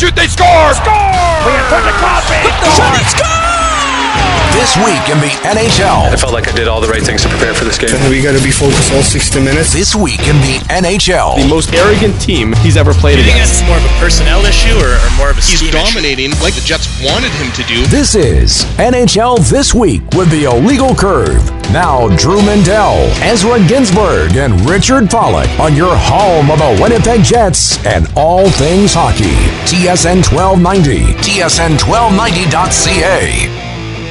shoot, they score! Score! We have put the Crosby! The shot, he scores! This week in the NHL. I felt like I did all the right things to prepare for this game. We got to be focused all 60 minutes. This week in the NHL. The most arrogant team he's ever played against. Do you think it's more of a personnel issue or more of a scheme He's dominating issue? like the Jets wanted him to do. This is NHL This Week with the Illegal Curve. Now, Drew Mindell, Ezra Ginsburg, and Richard Pollock on your home of the Winnipeg Jets and all things hockey. TSN 1290, TSN1290.ca.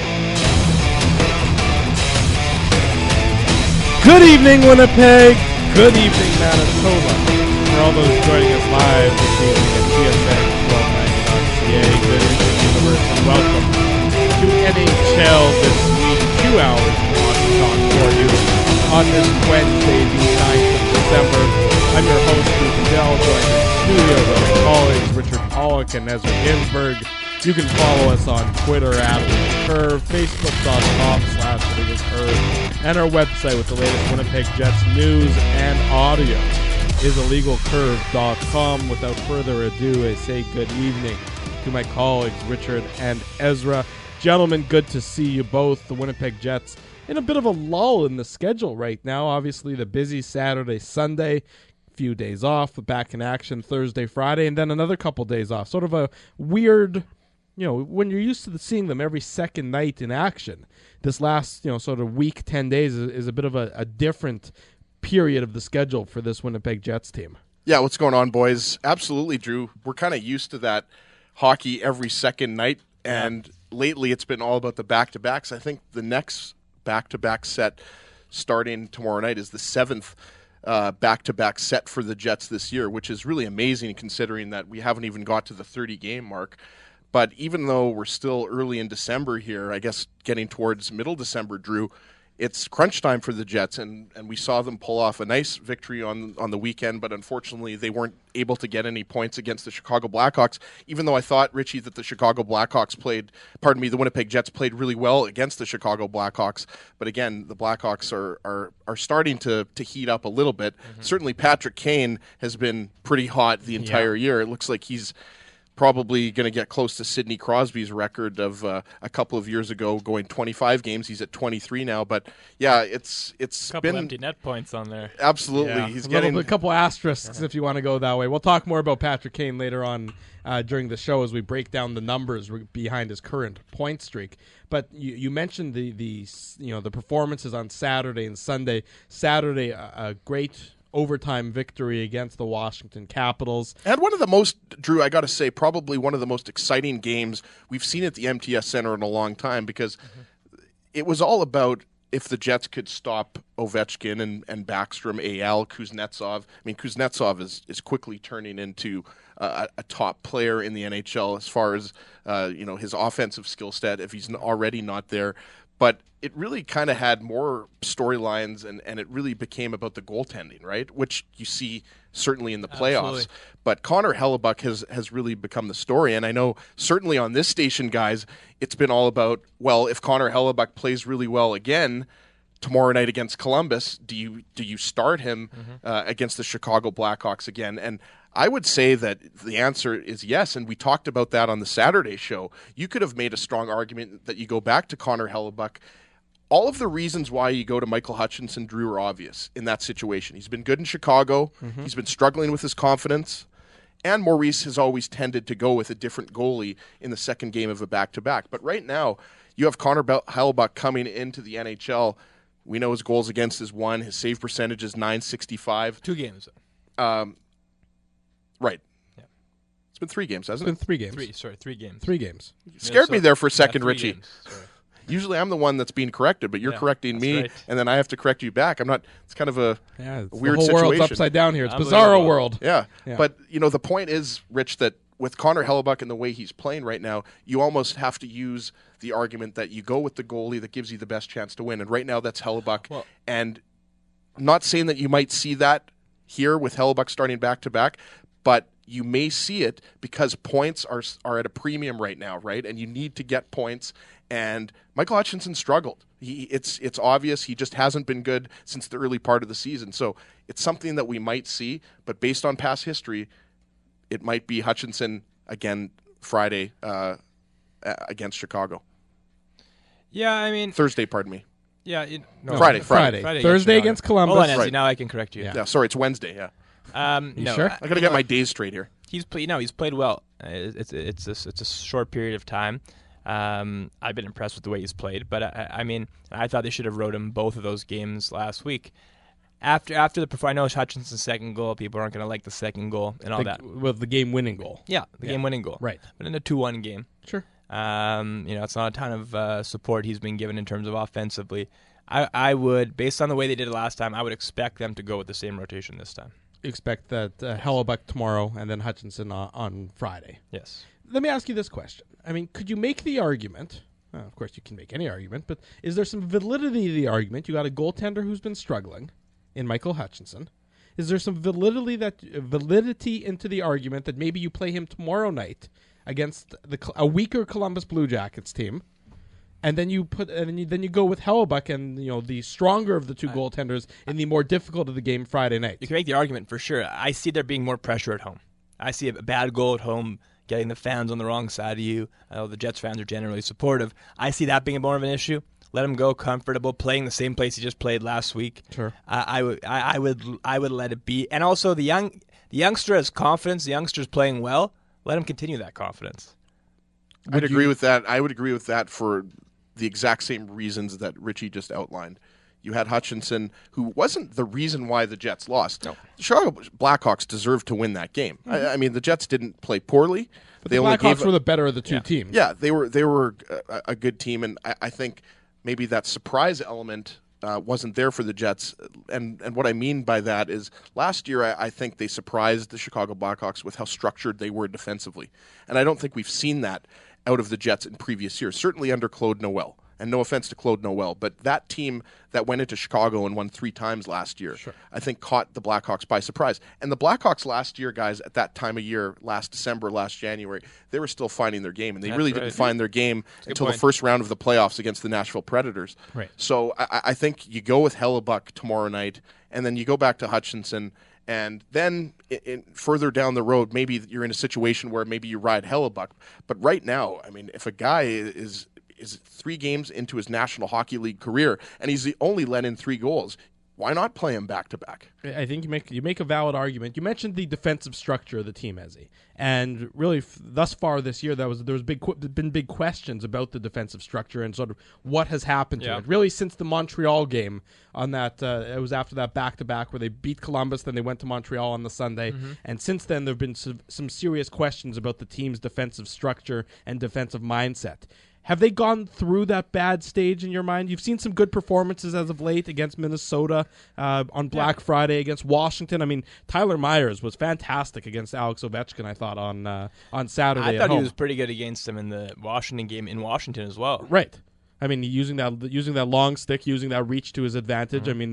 Good evening, Winnipeg. Good evening, Manitoba. For all those joining us live this evening at TSN1290.ca, good evening, universe, and welcome to NHL This Week. 2 hours of hockey talk for you on this Wednesday, the 9th of December. I'm your host, Drew Mindell, joined in the studio by my colleagues Richard Pollock and Ezra Ginsburg. You can follow us on Twitter at @IllegalCurve, Facebook.com/IllegalCurve, and our website with the latest Winnipeg Jets news and audio is IllegalCurve.com. Without further ado, I say good evening to my colleagues Richard and Ezra. Gentlemen, good to see you both. The Winnipeg Jets in a bit of a lull in the schedule right now. Obviously, the busy Saturday, Sunday, few days off, back in action Thursday, Friday, and then another couple days off. Sort of a weird, when you're used to seeing them every second night in action, this last, sort of week, 10 days is a bit of a different period of the schedule for this Winnipeg Jets team. Yeah, what's going on, boys? Absolutely, Drew. We're kind of used to that hockey every second night, and lately it's been all about the back-to-backs. I think the next back-to-back set starting tomorrow night is the 7th back-to-back set for the Jets this year, which is really amazing considering that we haven't even got to the 30-game mark. But even though we're still early in December here, I guess getting towards middle December, Drew, it's crunch time for the Jets, and we saw them pull off a nice victory on the weekend, but unfortunately they weren't able to get any points against the Chicago Blackhawks, even though I thought, Richie, that the Winnipeg Jets played really well against the Chicago Blackhawks. But again, the Blackhawks are starting to heat up a little bit. Mm-hmm. Certainly Patrick Kane has been pretty hot the entire year. It looks like he's probably going to get close to Sidney Crosby's record of a couple of years ago, going 25 games. He's at 23 now, but yeah, it's couple been empty net points on there. Absolutely, yeah, he's getting a couple asterisks if you want to go that way. We'll talk more about Patrick Kane later on during the show as we break down the numbers behind his current point streak. But you mentioned the performances on Saturday and Sunday. Saturday, a great overtime victory against the Washington Capitals. And one of the most, Drew, I got to say, probably one of the most exciting games we've seen at the MTS Center in a long time, because it was all about if the Jets could stop Ovechkin and Backstrom, AL, Kuznetsov. I mean, Kuznetsov is quickly turning into a top player in the NHL as far as his offensive skill set, if he's already not there. But it really kind of had more storylines, and it really became about the goaltending, right? Which you see certainly in the playoffs. Absolutely. But Connor Hellebuyck has really become the story. And I know certainly on this station, guys, it's been all about, well, if Connor Hellebuyck plays really well again tomorrow night against Columbus, do you start him against the Chicago Blackhawks again? And I would say that the answer is yes, and we talked about that on the Saturday show. You could have made a strong argument that you go back to Connor Hellebuyck. All of the reasons why you go to Michael Hutchinson, Drew, are obvious in that situation. He's been good in Chicago. Mm-hmm. He's been struggling with his confidence. And Maurice has always tended to go with a different goalie in the second game of a back-to-back. But right now, you have Connor Hellebuyck coming into the NHL. We know his goals against is 1. His save percentage is .965. 2 games. Right. Yeah. It's been 3 games, hasn't it? It's been 3 games. 3 games. 3 games. You scared me there for a second, Richie. Games. Usually I'm the one that's being corrected, but you're correcting me, right, and then I have to correct you back. I'm not. It's kind of a weird the whole situation. World's upside down here. It's bizarro world. Yeah. But the point is, Rich, that with Connor Hellebuyck and the way he's playing right now, you almost have to use the argument that you go with the goalie that gives you the best chance to win. And right now that's Hellebuyck. Well, and not saying that you might see that here with Hellebuyck starting back-to-back, but you may see it because points are at a premium right now, right? And you need to get points. And Michael Hutchinson struggled. It's obvious he just hasn't been good since the early part of the season. So it's something that we might see, but based on past history, it might be Hutchinson again Friday against Chicago. Yeah, I mean Thursday, pardon me. Yeah, Friday. Thursday against Columbus. Hold on, right. now I can correct you. Yeah, sorry, it's Wednesday. Yeah. No, sure? I got to get my days straight here. He's played well. It's a short period of time. I've been impressed with the way he's played, but I mean, I thought they should have rode him both of those games last week. After I know Hutchinson's second goal, people aren't going to like the second goal and all that. With the game-winning goal. Yeah, the game-winning goal. Right. But in a 2-1 game. Sure. It's not a ton of support he's been given in terms of offensively. I would, based on the way they did it last time, I would expect them to go with the same rotation this time. Expect that Hellebuck tomorrow and then Hutchinson on Friday. Yes. Let me ask you this question. I mean, could you make the argument? Well, of course, you can make any argument, but is there some validity to the argument? You got a goaltender who's been struggling in Michael Hutchinson. Is there some validity into the argument that maybe you play him tomorrow night against a weaker Columbus Blue Jackets team, and then you go with Hellebuck and the stronger of the two goaltenders in the more difficult of the game Friday night? You can make the argument for sure. I see there being more pressure at home. I see a bad goal at home getting the fans on the wrong side of you. I know the Jets fans are generally supportive. I see that being more of an issue. Let him go comfortable, playing the same place he just played last week. Sure. I would let it be. And also the youngster has confidence. The youngster's playing well. Let him continue that confidence. I'd agree with that. I would agree with that for the exact same reasons that Richie just outlined. You had Hutchinson, who wasn't the reason why the Jets lost. No. The Chicago Blackhawks deserved to win that game. Mm-hmm. I mean, the Jets didn't play poorly. But the Blackhawks were the better of the two teams. Yeah, they were a good team, and I think maybe that surprise element wasn't there for the Jets. And what I mean by that is last year I think they surprised the Chicago Blackhawks with how structured they were defensively. And I don't think we've seen that out of the Jets in previous years, certainly under Claude Noel. And no offense to Claude Noel, but that team that went into Chicago and won 3 times last year, sure, I think caught the Blackhawks by surprise. And the Blackhawks last year, guys, at that time of year, last December, last January, they were still finding their game. And they didn't find their game until the first round of the playoffs against the Nashville Predators. Right. So I think you go with Hellebuck tomorrow night, and then you go back to Hutchinson. And then further down the road, maybe you're in a situation where maybe you ride Hellebuck. But right now, I mean, if a guy is 3 games into his National Hockey League career, and he's only let in 3 goals, why not play him back-to-back? I think you make a valid argument. You mentioned the defensive structure of the team, Ezzy. And really, thus far this year, there was been big questions about the defensive structure and sort of what has happened to it. Really, since the Montreal game on that, it was after that back-to-back where they beat Columbus, then they went to Montreal on the Sunday. Mm-hmm. And since then, there have been some serious questions about the team's defensive structure and defensive mindset. Have they gone through that bad stage in your mind? You've seen some good performances as of late against Minnesota on Black Friday, against Washington. I mean, Tyler Myers was fantastic against Alex Ovechkin, I thought, on Saturday. I thought he was pretty good against him in the Washington game in Washington as well. Right. I mean, using that long stick, using that reach to his advantage. Mm-hmm.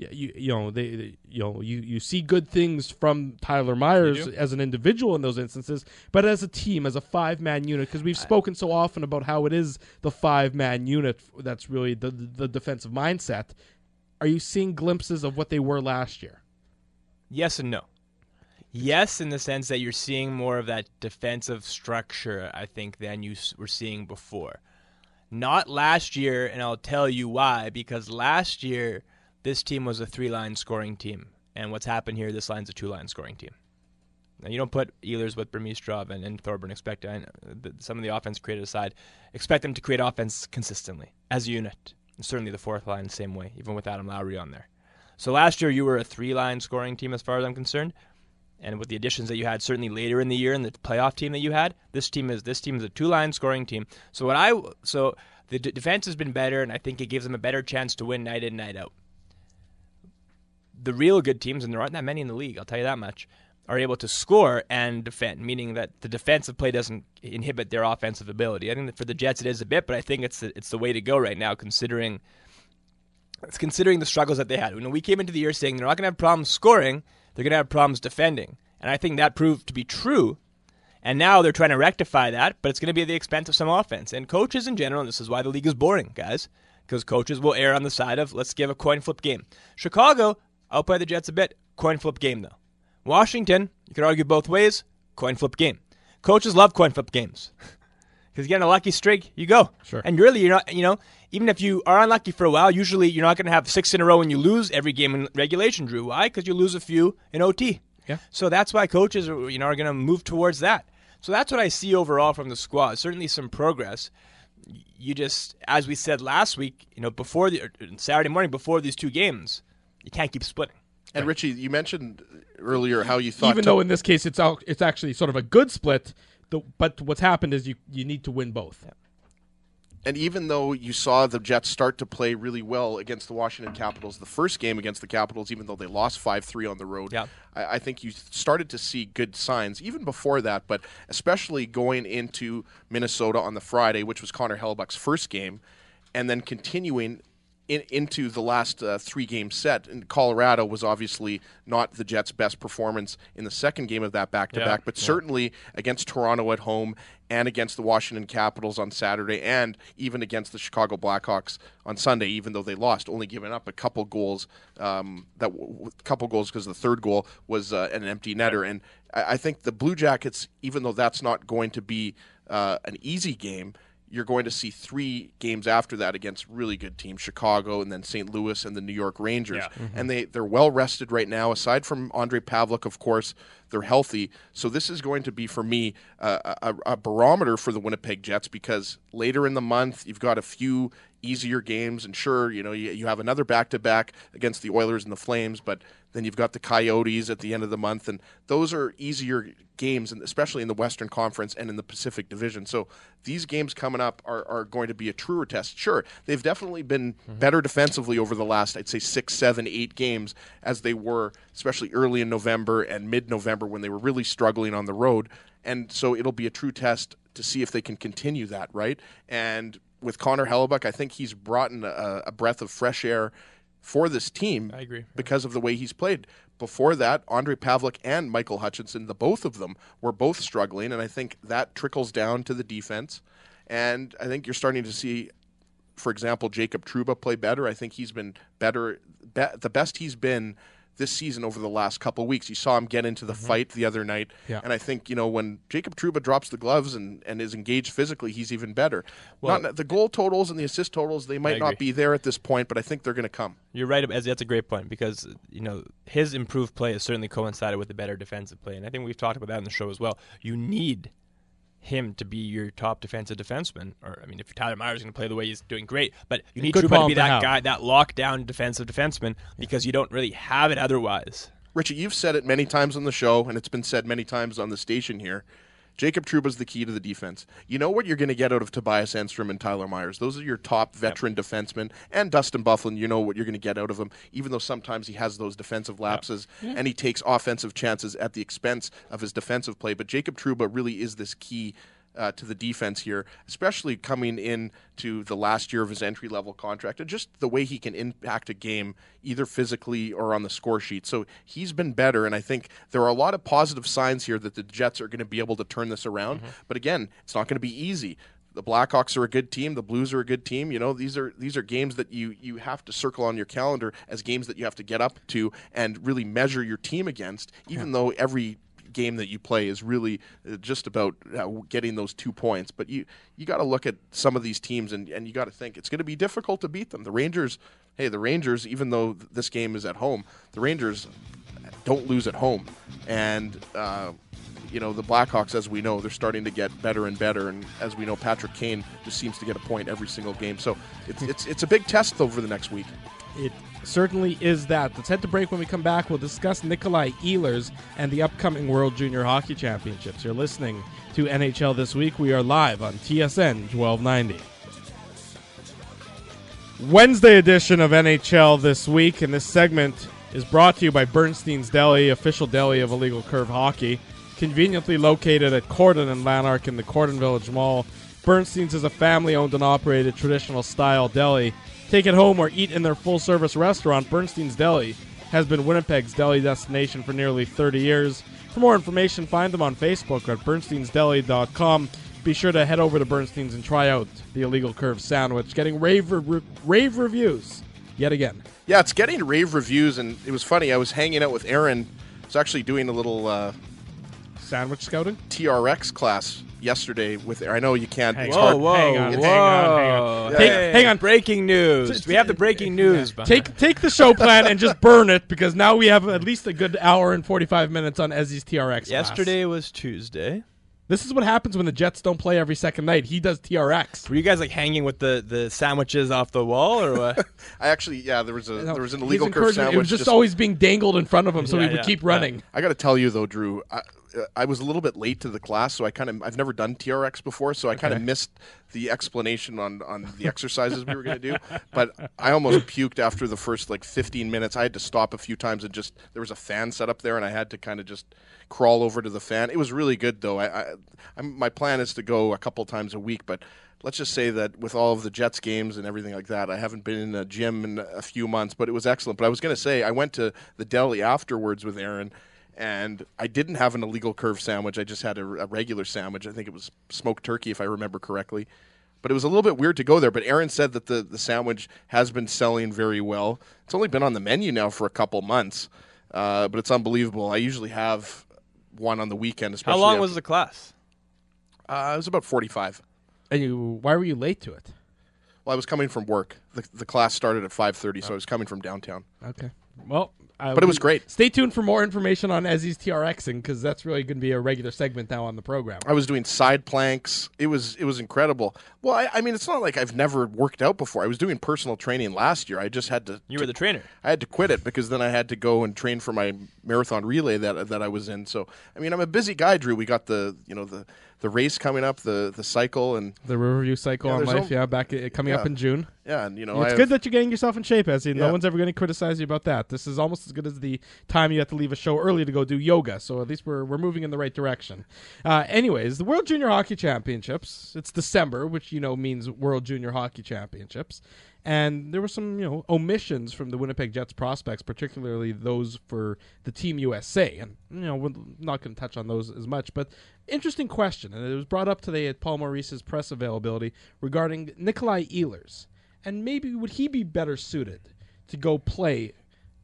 I mean, you see good things from Tyler Myers as an individual in those instances, but as a team, as a 5-man unit, because we've spoken so often about how it is the 5-man unit that's really the defensive mindset. Are you seeing glimpses of what they were last year? Yes and no. Yes, in the sense that you're seeing more of that defensive structure, I think, than you were seeing before. Not last year, and I'll tell you why, because last year, this team was a 3-line scoring team. And what's happened here, this line's a 2-line scoring team. Now, you don't put Ehlers with Burmistrov and Thorburn, expect some of the offense created aside, expect them to create offense consistently, as a unit. And certainly the 4th line the same way, even with Adam Lowry on there. So last year, you were a 3-line scoring team as far as I'm concerned. And with the additions that you had certainly later in the year and the playoff team that you had, this team is a 2-line scoring team. So the defense has been better, and I think it gives them a better chance to win night in, night out. The real good teams, and there aren't that many in the league, I'll tell you that much, are able to score and defend, meaning that the defensive play doesn't inhibit their offensive ability. I think that for the Jets it is a bit, but I think it's the way to go right now, considering the struggles that they had. When we came into the year saying they're not going to have problems scoring, they're going to have problems defending. And I think that proved to be true. And now they're trying to rectify that, but it's going to be at the expense of some offense. And coaches in general, and this is why the league is boring, guys, because coaches will err on the side of, let's give a coin flip game. Chicago, I'll play the Jets a bit, coin flip game, though. Washington, you could argue both ways, coin flip game. coaches love coin flip games. Because you get a lucky streak, you go. Sure. And really, you're not, even if you are unlucky for a while, usually you're not going to have 6 in a row and you lose every game in regulation, Drew. Why? Because you lose a few in OT. Yeah. So that's why coaches are going to move towards that. So that's what I see overall from the squad. Certainly some progress. You just, as we said last week, before Saturday morning, before these 2 games, you can't keep splitting. And Richie, you mentioned earlier how you thought, even though in this case it's actually sort of a good split, but what's happened is you need to win both. Yeah. And even though you saw the Jets start to play really well against the Washington Capitals, the first game against the Capitals, even though they lost 5-3 on the road, yeah. I think you started to see good signs even before that, but especially going into Minnesota on the Friday, which was Connor Hellebuyck's first game, and then continuing into the last 3-game set. And Colorado was obviously not the Jets' best performance in the second game of that back-to-back, but certainly against Toronto at home and against the Washington Capitals on Saturday and even against the Chicago Blackhawks on Sunday, even though they lost, only giving up a couple goals because the third goal was an empty netter. And I think the Blue Jackets, even though that's not going to be an easy game, you're going to see 3 games after that against really good teams, Chicago and then St. Louis and the New York Rangers. Yeah. Mm-hmm. And they're well rested right now. Aside from Andrei Pavlik, of course, they're healthy. So this is going to be, for me, a barometer for the Winnipeg Jets, because later in the month, you've got a few easier games. And sure, you have another back-to-back against the Oilers and the Flames, but then you've got the Coyotes at the end of the month. And those are easier games, and especially in the Western Conference and in the Pacific Division. So these games coming up are going to be a truer test. Sure, they've definitely been better defensively over the last, I'd say, 6, 7, 8 games as they were, especially early in November and mid-November when they were really struggling on the road. And so it'll be a true test to see if they can continue that, right? And with Connor Hellebuyck, I think he's brought in a breath of fresh air for this team. I agree. Because of the way he's played. Before that, Andrei Pavlik and Michael Hutchinson, the both of them, were both struggling, and I think that trickles down to the defense. And I think you're starting to see, for example, Jacob Trouba play better. I think he's been better, the best he's been this season over the last couple of weeks. You saw him get into the fight the other night, and I think when Jacob Trouba drops the gloves and is engaged physically, he's even better. Not the goal totals and the assist totals, they might not be there at this point, but I think they're going to come. You're right, that's a great point, because his improved play has certainly coincided with the better defensive play, and I think we've talked about that in the show as well. You need him to be your top defensive defenseman. Or, I mean, if Tyler Myers is going to play the way he's doing, great. But you need Trouba to be that guy, that lockdown defensive defenseman, because you don't really have it otherwise. Richie, you've said it many times on the show, and it's been said many times on the station here. Jacob Trouba's the key to the defense. You know what you're going to get out of Tobias Enstrom and Tyler Myers. Those are your top veteran defensemen. And Dustin Byfuglien, you know what you're going to get out of him, even though sometimes he has those defensive lapses and he takes offensive chances at the expense of his defensive play. But Jacob Trouba really is this key to the defense here, especially coming in to the last year of his entry-level contract, and just the way he can impact a game either physically or on the score sheet. So he's been better, and I think there are a lot of positive signs here that the Jets are going to be able to turn this around. But again, it's not going to be easy. The Blackhawks are a good team. The Blues are a good team. These are games that you have to circle on your calendar as games that you have to get up to and really measure your team against, even though every game that you play is really just about getting those 2 points. But you got to look at some of these teams and you got to think it's going to be difficult to beat them. The Rangers, even though this game is at home, the Rangers don't lose at home. And the Blackhawks, as we know, they're starting to get better and better. And as we know, Patrick Kane just seems to get a point every single game. So it's a big test over the next week. It certainly is that. Let's head to break. When we come back, we'll discuss Nikolai Ehlers and the upcoming World Junior Hockey Championships. You're listening to NHL This Week. We are live on TSN 1290. Wednesday edition of NHL This Week, and this segment is brought to you by Bernstein's Deli, official deli of Illegal Curve Hockey. Conveniently located at Corden and Lanark in the Corden Village Mall, Bernstein's is a family-owned and operated traditional-style deli. Take it home or eat in their full-service restaurant. Bernstein's Deli has been Winnipeg's deli destination for nearly 30 years. For more information, find them on Facebook at bernsteinsdeli.com. Be sure to head over to Bernstein's and try out the Illegal Curve sandwich, getting rave reviews yet again. Yeah, it's getting rave reviews, and it was funny. I was hanging out with Aaron. I was actually doing a little sandwich scouting? TRX class yesterday with. I know you can't. Hang it's on. hard. Whoa, Hang on. Hang on. Breaking news. We have the breaking news. Take the show plan and just burn it, because now we have at least a good hour and 45 minutes on Ezzy's TRX. Yesterday was Tuesday. This is what happens when the Jets don't play every second night. He does TRX. Were you guys like hanging with the sandwiches off the wall or what? I actually, there was an illegal curve sandwich. It was just always being dangled in front of him, so he would keep running. I got to tell you though, Drew, I was a little bit late to the class, so I've never done TRX before, so I kind of missed the explanation on the exercises we were going to do. But I almost puked after the first 15 minutes. I had to stop a few times and there was a fan set up there, and I had to kind of just crawl over to the fan. It was really good though. My plan is to go a couple times a week, but let's just say that with all of the Jets games and everything like that, I haven't been in a gym in a few months, but it was excellent. But I was going to say, I went to the deli afterwards with Aaron, and I didn't have an illegal curve sandwich. I just had a regular sandwich. I think it was smoked turkey, if I remember correctly. But it was a little bit weird to go there. But Aaron said that the sandwich has been selling very well. It's only been on the menu now for a couple months, but it's unbelievable. I usually have one on the weekend. Especially. How long was the class? It was about 45. And why were you late to it? Well, I was coming from work. The class started at 5:30, so I was coming from downtown. Okay. Well, but it was great. Stay tuned for more information on Ezzy's TRXing, because that's really going to be a regular segment now on the program. I was doing side planks. It was incredible. Well, I mean, it's not like I've never worked out before. I was doing personal training last year. I just had to. You were the trainer. I had to quit it because then I had to go and train for my marathon relay that I was in. So, I mean, I'm a busy guy, Drew. We got the race coming up, the cycle, and the Riverview Cycle on Life. Coming up in June. Yeah, and it's good that you're getting yourself in shape, Ezzy. No one's ever going to criticize you about that. This is almost as good as the time you have to leave a show early to go do yoga. So at least we're moving in the right direction. Anyways, the World Junior Hockey Championships. It's December, which means World Junior Hockey Championships. And there were some, omissions from the Winnipeg Jets prospects, particularly those for the Team USA. And, we're not going to touch on those as much, but interesting question. And it was brought up today at Paul Maurice's press availability regarding Nikolai Ehlers. And maybe would he be better suited to go play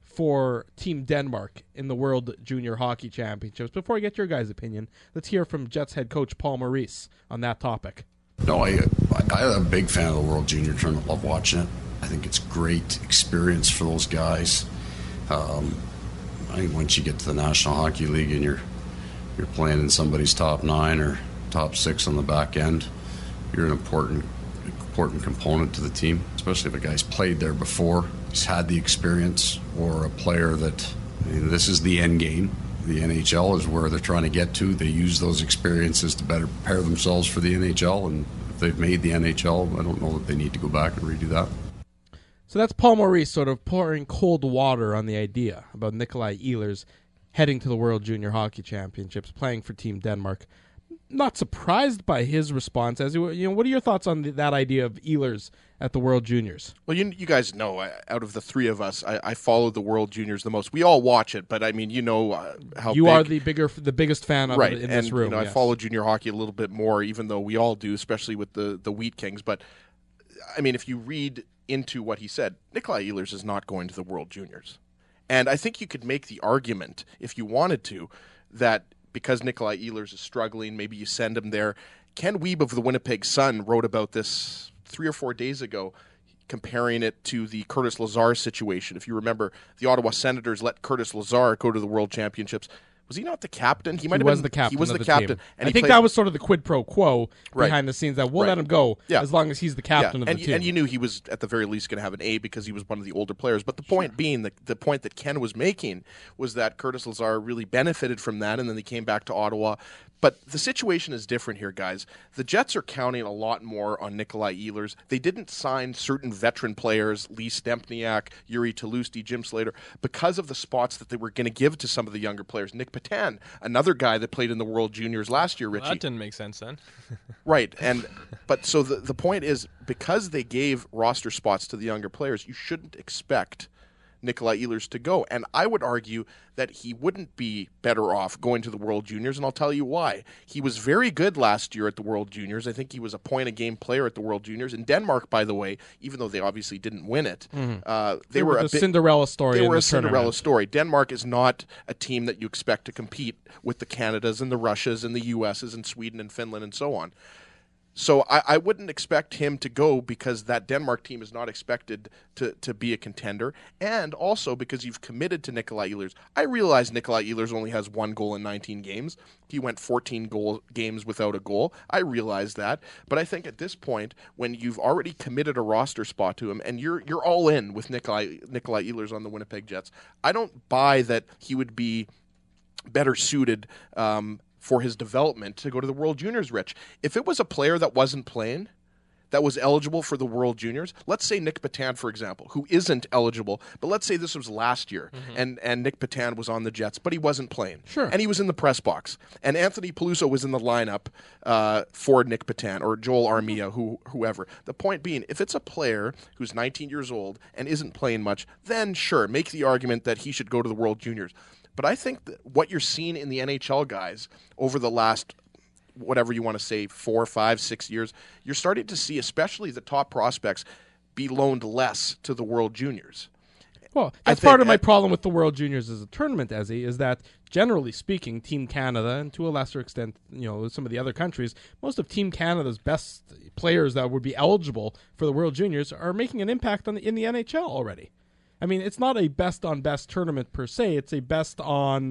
for Team Denmark in the World Junior Hockey Championships? Before I get your guys' opinion, let's hear from Jets head coach Paul Maurice on that topic. No, I'm a big fan of the World Junior Tournament. Love watching it. I think it's great experience for those guys. I think once you get to the National Hockey League and you're playing in somebody's top 9 or top 6 on the back end, you're an important component to the team, especially if a guy's played there before, he's had the experience, or a player that, this is the end game. The NHL is where they're trying to get to. They use those experiences to better prepare themselves for the NHL, and if they've made the NHL, I don't know that they need to go back and redo that. So that's Paul Maurice sort of pouring cold water on the idea about Nikolai Ehlers heading to the World Junior Hockey Championships, playing for Team Denmark. Not surprised by his response. As what are your thoughts on that idea of Ehlers at the World Juniors? Well, you guys know, out of the three of us, I follow the World Juniors the most. We all watch it, but I mean, how you are the biggest fan of it in this room. I follow junior hockey a little bit more, even though we all do, especially with the Wheat Kings. But I mean, if you read into what he said, Nikolai Ehlers is not going to the World Juniors, and I think you could make the argument, if you wanted to, that because Nikolai Ehlers is struggling, maybe you send him there. Ken Wiebe of the Winnipeg Sun wrote about this 3 or 4 days ago, comparing it to the Curtis Lazar situation. If you remember, the Ottawa Senators let Curtis Lazar go to the World Championships. Was he not the captain? He was the captain. He was of the captain. Team. And I think that was sort of the quid pro quo behind the scenes, that we'll let him go as long as he's the captain of the team. And you knew he was at the very least going to have an A because he was one of the older players. But the point being, the point that Ken was making was that Curtis Lazar really benefited from that, and then they came back to Ottawa. But the situation is different here, guys. The Jets are counting a lot more on Nikolai Ehlers. They didn't sign certain veteran players, Lee Stempniak, Yuri Tolusti, Jim Slater, because of the spots that they were going to give to some of the younger players. Nick Patan, another guy that played in the World Juniors last year, Richie. Well, that didn't make sense then. Right. But so the point is, because they gave roster spots to the younger players, you shouldn't expect Nikolai Ehlers to go. And I would argue that he wouldn't be better off going to the World Juniors, and I'll tell you why. He was very good last year at the World Juniors. I think he was a point-a-game player at the World Juniors. In Denmark, by the way, even though they obviously didn't win it, they were a Cinderella story. They were a Cinderella story. Denmark is not a team that you expect to compete with the Canadas and the Russias and the USs and Sweden and Finland and so on. So I wouldn't expect him to go because that Denmark team is not expected to be a contender, and also because you've committed to Nikolai Ehlers. I realize Nikolai Ehlers only has 1 goal in 19 games. He went 14 games without a goal. I realize that, but I think at this point, when you've already committed a roster spot to him and you're all in with Nikolai Ehlers on the Winnipeg Jets, I don't buy that he would be better suited for his development to go to the World Juniors, Rich. If it was a player that wasn't playing, that was eligible for the World Juniors, let's say Nick Petan, for example, who isn't eligible, but let's say this was last year, and Nick Petan was on the Jets, but he wasn't playing. Sure. And he was in the press box. And Anthony Peluso was in the lineup for Nick Petan, or Joel Armia, whoever. The point being, if it's a player who's 19 years old and isn't playing much, then sure, make the argument that he should go to the World Juniors. But I think that what you're seeing in the NHL guys over the last, whatever you want to say, 4, 5, 6 years, you're starting to see, especially the top prospects, be loaned less to the World Juniors. Well, that's part of my problem with the World Juniors as a tournament, Ezzy, is that generally speaking, Team Canada, and to a lesser extent, some of the other countries, most of Team Canada's best players that would be eligible for the World Juniors are making an impact in the NHL already. I mean, it's not a best-on-best tournament per se. It's a best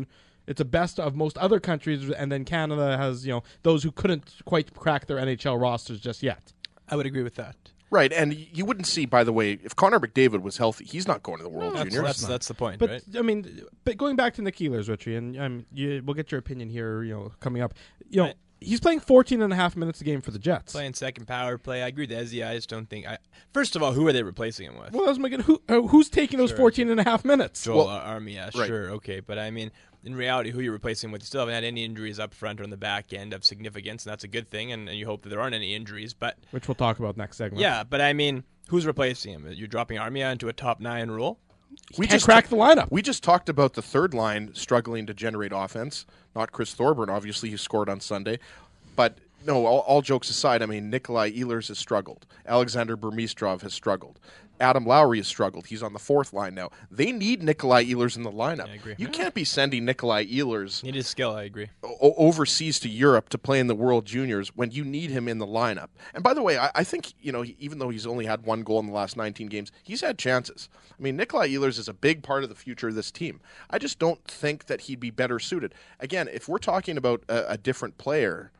of most other countries, and then Canada has, those who couldn't quite crack their NHL rosters just yet. I would agree with that. Right, and you wouldn't see, by the way, if Connor McDavid was healthy, he's not going to the World Juniors. That's the point, but, right? I mean, but going back to Nick Ehlers, Richie, and we'll get your opinion here, coming up. He's playing 14 and a half minutes a game for the Jets. Playing second power play. I agree with Ezzy. I just don't think... First of all, who are they replacing him with? Well, that's my good. Who's taking those 14 and a half minutes? Joel Armia, sure, okay. But I mean, in reality, who you're replacing with, you still haven't had any injuries up front or on the back end of significance, and that's a good thing, and you hope that there aren't any injuries. Which we'll talk about next segment. Yeah, but I mean, who's replacing him? You're dropping Armia into a top 9 role? We just cracked the lineup. We just talked about the third line struggling to generate offense. Not Chris Thorburn, obviously, he scored on Sunday. But no, all jokes aside, I mean, Nikolai Ehlers has struggled. Alexander Burmistrov has struggled. Adam Lowry has struggled. He's on the fourth line now. They need Nikolai Ehlers in the lineup. Yeah, I agree. You can't be sending Nikolai Ehlers need his skill, I agree. Overseas to Europe to play in the World Juniors when you need him in the lineup. And by the way, I think, even though he's only had 1 goal in the last 19 games, he's had chances. I mean, Nikolai Ehlers is a big part of the future of this team. I just don't think that he'd be better suited. Again, if we're talking about a different player...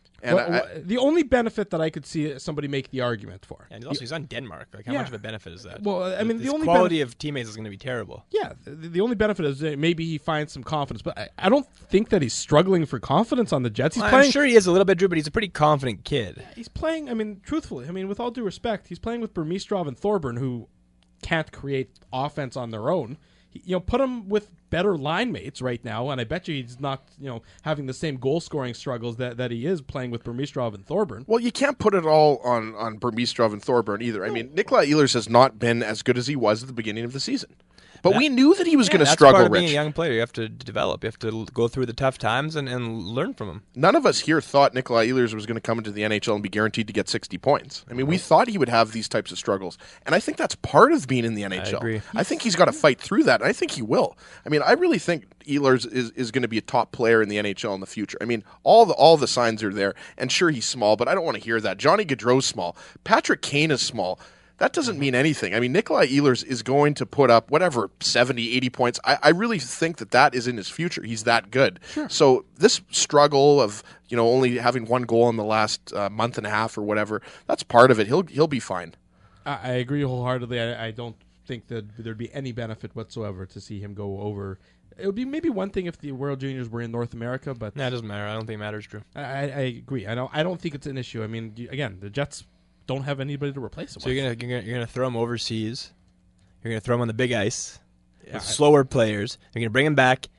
And the only benefit that I could see somebody make the argument for, and also he's on Denmark. Like, how much of a benefit is that? Well, I mean, the only quality of teammates is going to be terrible. Yeah, the only benefit is that maybe he finds some confidence, but I don't think that he's struggling for confidence on the Jets. I'm sure he is a little bit, Drew, but he's a pretty confident kid. He's playing. I mean, truthfully, with all due respect, he's playing with Burmistrov and Thorburn, who can't create offense on their own. Put him with better line mates right now, and I bet you he's not, having the same goal-scoring struggles that he is playing with Burmistrov and Thorburn. Well, you can't put it all on Burmistrov and Thorburn either. I mean, Nikolai Ehlers has not been as good as he was at the beginning of the season. But we knew that he was going to struggle, Rich. That's part of Rich. being a young player. You have to develop. You have to go through the tough times and learn from them. None of us here thought Nikolai Ehlers was going to come into the NHL and be guaranteed to get 60 points. I mean, we thought he would have these types of struggles. And I think that's part of being in the NHL. I agree. I think he's got to fight through that, and I think he will. I mean, I really think Ehlers is going to be a top player in the NHL in the future. I mean, all the signs are there. And sure, he's small, but I don't want to hear that. Johnny Gaudreau's small. Patrick Kane is small. That doesn't mean anything. I mean, Nikolai Ehlers is going to put up, 70, 80 points. I really think that is in his future. He's that good. Sure. So this struggle of, only having 1 goal in the last month and a half or whatever, that's part of it. He'll be fine. I agree wholeheartedly. I don't think that there'd be any benefit whatsoever to see him go over. It would be maybe one thing if the World Juniors were in North America, but... No, it doesn't matter. I don't think it matters, Drew. I agree. I don't think it's an issue. I mean, again, the Jets... don't have anybody to replace him. So you're gonna throw him overseas. You're gonna throw him on the big ice with slower players. You're gonna bring him back,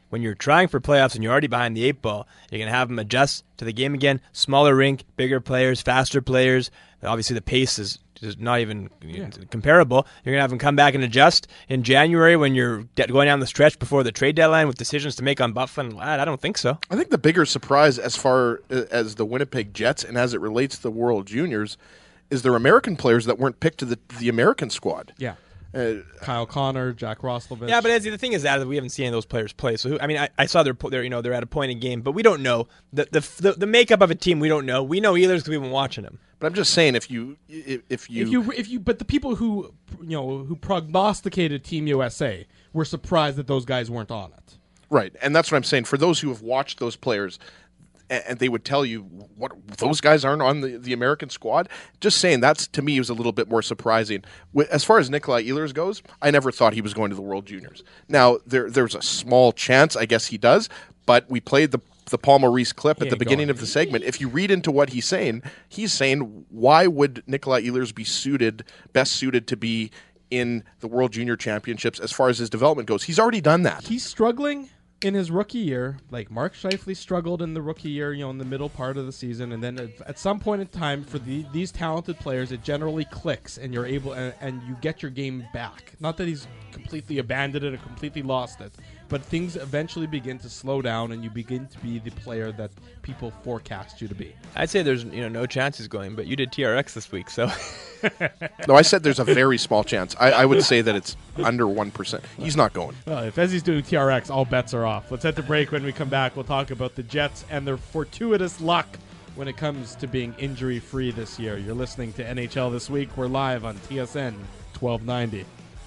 when you're trying for playoffs and you're already behind the 8 ball, you're going to have them adjust to the game again. Smaller rink, bigger players, faster players. Obviously, the pace is not even comparable. You're going to have them come back and adjust in January when you're going down the stretch before the trade deadline with decisions to make on Bufflin and Ladd. I don't think so. I think the bigger surprise as far as the Winnipeg Jets and as it relates to the World Juniors is their American players that weren't picked to the American squad. Yeah. Kyle Connor, Jack Roslovich. Yeah, but the thing is that we haven't seen any of those players play. So I saw they're at a point in game, but we don't know the makeup of a team. We don't know. We know Ehlers because we've been watching them. But I'm just saying, but the people who prognosticated Team USA were surprised that those guys weren't on it. Right, and that's what I'm saying. For those who have watched those players, and they would tell you what those guys aren't on the American squad. Just saying, that's to me was a little bit more surprising. As far as Nikolai Ehlers goes, I never thought he was going to the World Juniors. Now there's a small chance, I guess he does, but we played the Paul Maurice clip at the beginning of the segment. If you read into what he's saying why would Nikolai Ehlers be best suited to be in the World Junior Championships as far as his development goes? He's already done that. He's struggling in his rookie year, like Mark Scheifele struggled in the rookie year, in the middle part of the season, and then at some point in time for these talented players, it generally clicks, and you're able and you get your game back. Not that he's completely abandoned it or completely lost it, but things eventually begin to slow down, and you begin to be the player that people forecast you to be. I'd say there's no chances going, but you did TRX this week, so. No, I said there's a very small chance. I would say that it's under 1%. He's not going. Well, if Ezzy's doing TRX, all bets are off. Let's head to break. When we come back, we'll talk about the Jets and their fortuitous luck when it comes to being injury-free this year. You're listening to NHL This Week. We're live on TSN 1290.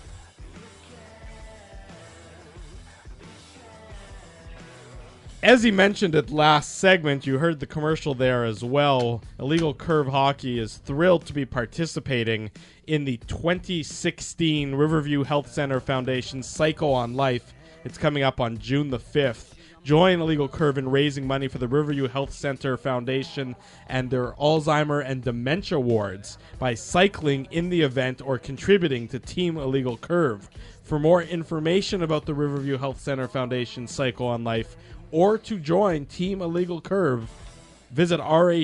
As he mentioned it last segment, you heard the commercial there as well. Illegal Curve Hockey is thrilled to be participating in the 2016 Riverview Health Center Foundation Cycle on Life. It's coming up on June the 5th. Join Illegal Curve in raising money for the Riverview Health Center Foundation and their Alzheimer and Dementia wards by cycling in the event or contributing to Team Illegal Curve. For more information about the Riverview Health Center Foundation Cycle on Life, or to join Team Illegal Curve, visit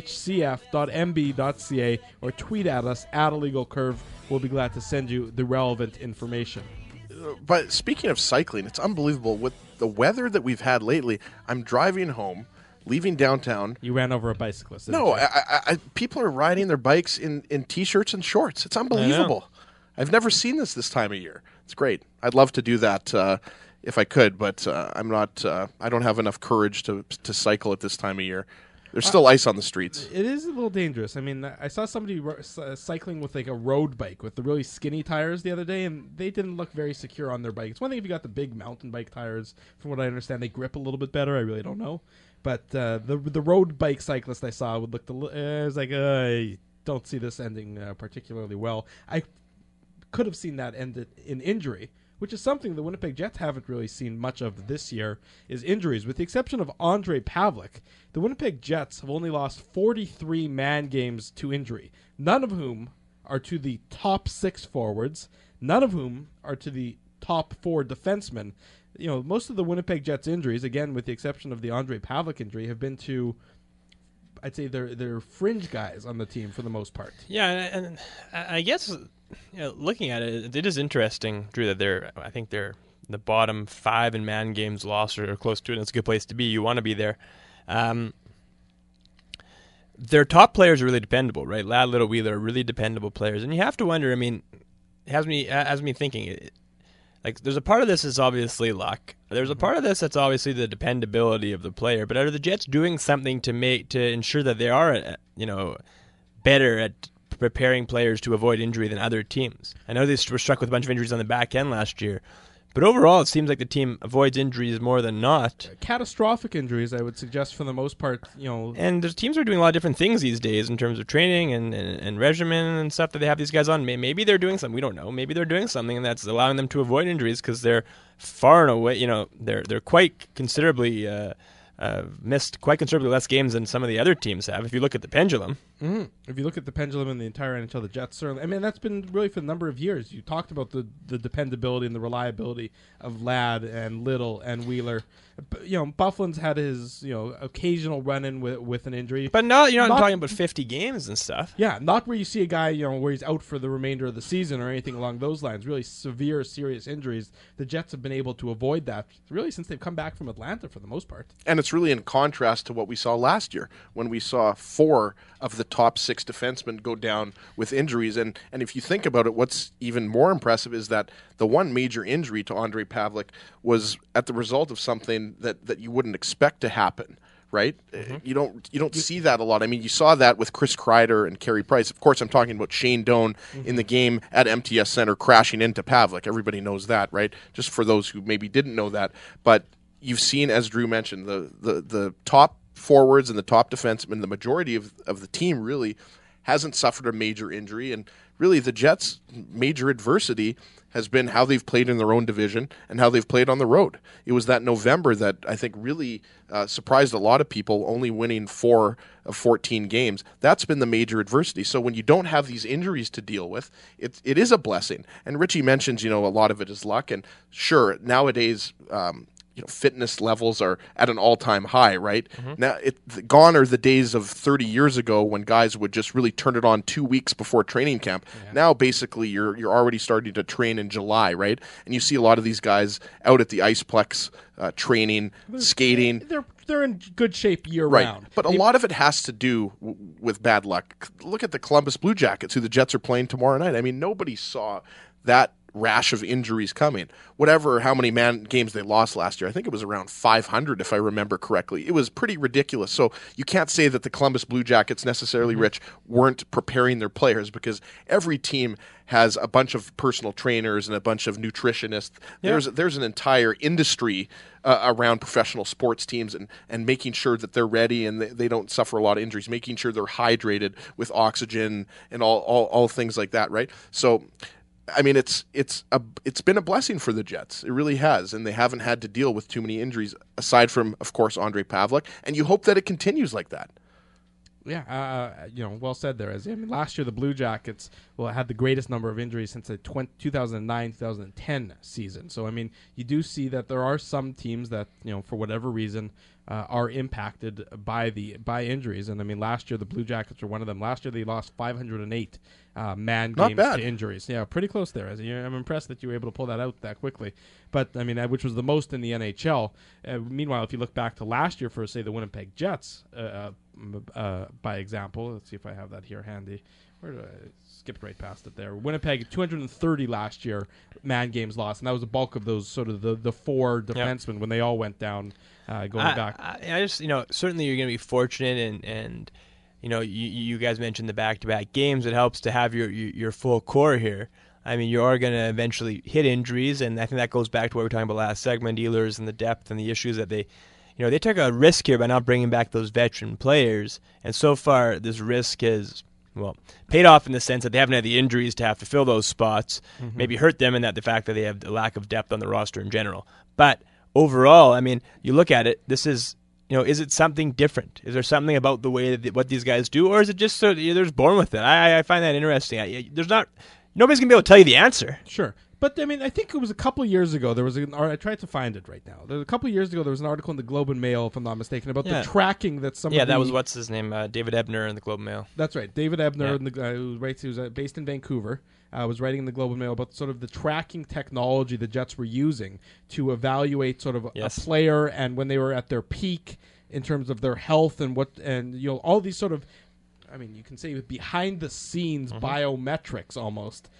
rhcf.mb.ca or tweet at us at Illegal Curve. We'll be glad to send you the relevant information. But speaking of cycling, it's unbelievable. With the weather that we've had lately, I'm driving home, leaving downtown. You ran over a bicyclist. No, people are riding their bikes in T-shirts and shorts. It's unbelievable. I've never seen this time of year. It's great. I'd love to do that if I could, but I'm not. I don't have enough courage to cycle at this time of year. There's still ice on the streets. It is a little dangerous. I mean, I saw somebody cycling with like a road bike with the really skinny tires the other day, and they didn't look very secure on their bike. It's one thing if you got the big mountain bike tires. From what I understand, they grip a little bit better. I really don't know, but the road bike cyclist I saw would look. I was like, I don't see this ending particularly well. I could have seen that end in injury, which is something the Winnipeg Jets haven't really seen much of this year, is injuries. With the exception of Ondrej Pavelec, the Winnipeg Jets have only lost 43 man games to injury, none of whom are to the top 6 forwards, none of whom are to the top 4 defensemen. Most of the Winnipeg Jets injuries, again, with the exception of the Ondrej Pavelec injury, have been to, I'd say, they're fringe guys on the team for the most part. Yeah, and I guess... looking at it, it is interesting, Drew, that I think they're the bottom 5 in man games lost or close to it. And it's a good place to be. You want to be there. Their top players are really dependable, right? Ladd, Little, Wheeler are really dependable players. And you have to wonder, it has me thinking, like, there's a part of this that's obviously luck. There's a part of this that's obviously the dependability of the player. But are the Jets doing something to ensure that they are, better at preparing players to avoid injury than other teams? I know they were struck with a bunch of injuries on the back end last year, but overall it seems like the team avoids injuries more than not. Catastrophic injuries, I would suggest, for the most part. And the teams are doing a lot of different things these days in terms of training and regimen and stuff that they have these guys on. Maybe they're doing something. We don't know. Maybe they're doing something that's allowing them to avoid injuries because they're far and away. They're quite considerably missed quite considerably less games than some of the other teams have. If you look at the pendulum. Mm-hmm. If you look at the pendulum in the entire NHL, the Jets certainly. I mean, that's been really for a number of years. You talked about the dependability and the reliability of Ladd and Little and Wheeler. Byfuglien's had his occasional run-in with an injury, but not you're not talking about 50 games and stuff. Yeah, not where you see a guy where he's out for the remainder of the season or anything along those lines. Really severe, serious injuries. The Jets have been able to avoid that really since they've come back from Atlanta for the most part. And it's really in contrast to what we saw last year when we saw 4 of the top 6 defensemen go down with injuries. And if you think about it, what's even more impressive is that the one major injury to Ondrej Pavelec was at the result of something that you wouldn't expect to happen, right? Mm-hmm. You don't see that a lot. I mean, you saw that with Chris Kreider and Carey Price. Of course, I'm talking about Shane Doan in the game at MTS Center crashing into Pavelec. Everybody knows that, right? Just for those who maybe didn't know that. But you've seen, as Drew mentioned, the top forwards and the top defensemen, the majority of the team really hasn't suffered a major injury. And really the Jets' major adversity has been how they've played in their own division and how they've played on the road. It was that November that I think really surprised a lot of people, only winning 4 of 14 games. That's been the major adversity. So when you don't have these injuries to deal with, it is a blessing. And Richie mentions, a lot of it is luck. And sure, nowadays, fitness levels are at an all-time high, right? Mm-hmm. Now, gone are the days of 30 years ago when guys would just really turn it on 2 weeks before training camp. Yeah. Now, basically, you're already starting to train in July, right? And you see a lot of these guys out at the Iceplex training, skating. They're in good shape right. year-round. But a lot of it has to do with bad luck. Look at the Columbus Blue Jackets, who the Jets are playing tomorrow night. I mean, nobody saw that rash of injuries coming. How many games they lost last year. I think it was around 500 if I remember correctly. It was pretty ridiculous. So you can't say that the Columbus Blue Jackets necessarily, Rich, weren't preparing their players, because every team has a bunch of personal trainers and a bunch of nutritionists. Yeah. There's an entire industry around professional sports teams and making sure that they're ready and they don't suffer a lot of injuries, making sure they're hydrated with oxygen and all things like that, right? So I mean, it's been a blessing for the Jets. It really has, and they haven't had to deal with too many injuries, aside from, of course, Ondrej Pavelec, and you hope that it continues like that. Yeah, well said there. Last year the Blue Jackets had the greatest number of injuries since the 2009-2010 season. So, you do see that there are some teams that, for whatever reason, are impacted by injuries. And, last year the Blue Jackets were one of them. Last year they lost 508 games to injuries. Yeah, pretty close there. I'm impressed that you were able to pull that out that quickly. But, which was the most in the NHL. Meanwhile, if you look back to last year for, say, the Winnipeg Jets, by example, let's see if I have that here handy. Where did I skip right past it there? Winnipeg, 230 last year, man games lost, and that was the bulk of those sort of the 4 defensemen when they all went down going back. I just, certainly you're going to be fortunate, and you guys mentioned the back-to-back games. It helps to have your full core here. You are going to eventually hit injuries, and I think that goes back to what we were talking about last segment, Ehlers and the depth and the issues that they took a risk here by not bringing back those veteran players, and so far this risk has, paid off in the sense that they haven't had the injuries to have to fill those spots, maybe hurt them in that the fact that they have a lack of depth on the roster in general. But overall, you look at it, this is, is it something different? Is there something about the way that what these guys do, or is it just they're just born with it? I find that interesting. Nobody's going to be able to tell you the answer. Sure. But, I think it was a couple years ago, there was I tried to find it right now. A couple years ago, there was an article in the Globe and Mail, if I'm not mistaken, about the tracking that some that was, what's his name, David Ebner in the Globe and Mail. That's right. David Ebner, the guy who was based in Vancouver, was writing in the Globe and Mail about sort of the tracking technology the Jets were using to evaluate sort of a player and when they were at their peak in terms of their health and all these sort of, you can say behind the scenes biometrics almost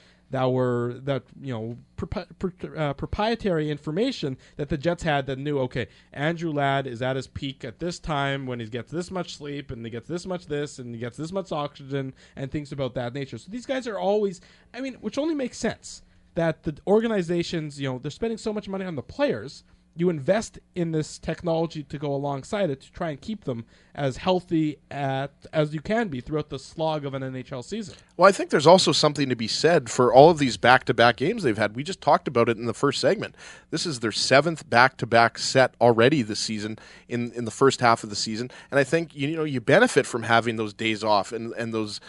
proprietary information that the Jets had that knew, okay, Andrew Ladd is at his peak at this time when he gets this much sleep and he gets this much this and he gets this much oxygen and things about that nature. So these guys are always, which only makes sense that the organizations, they're spending so much money on the players you invest in this technology to go alongside it to try and keep them as healthy as you can be throughout the slog of an NHL season. Well, I think there's also something to be said for all of these back-to-back games they've had. We just talked about it in the first segment. This is their 7th back-to-back set already this season in the first half of the season, and I think you benefit from having those days off and those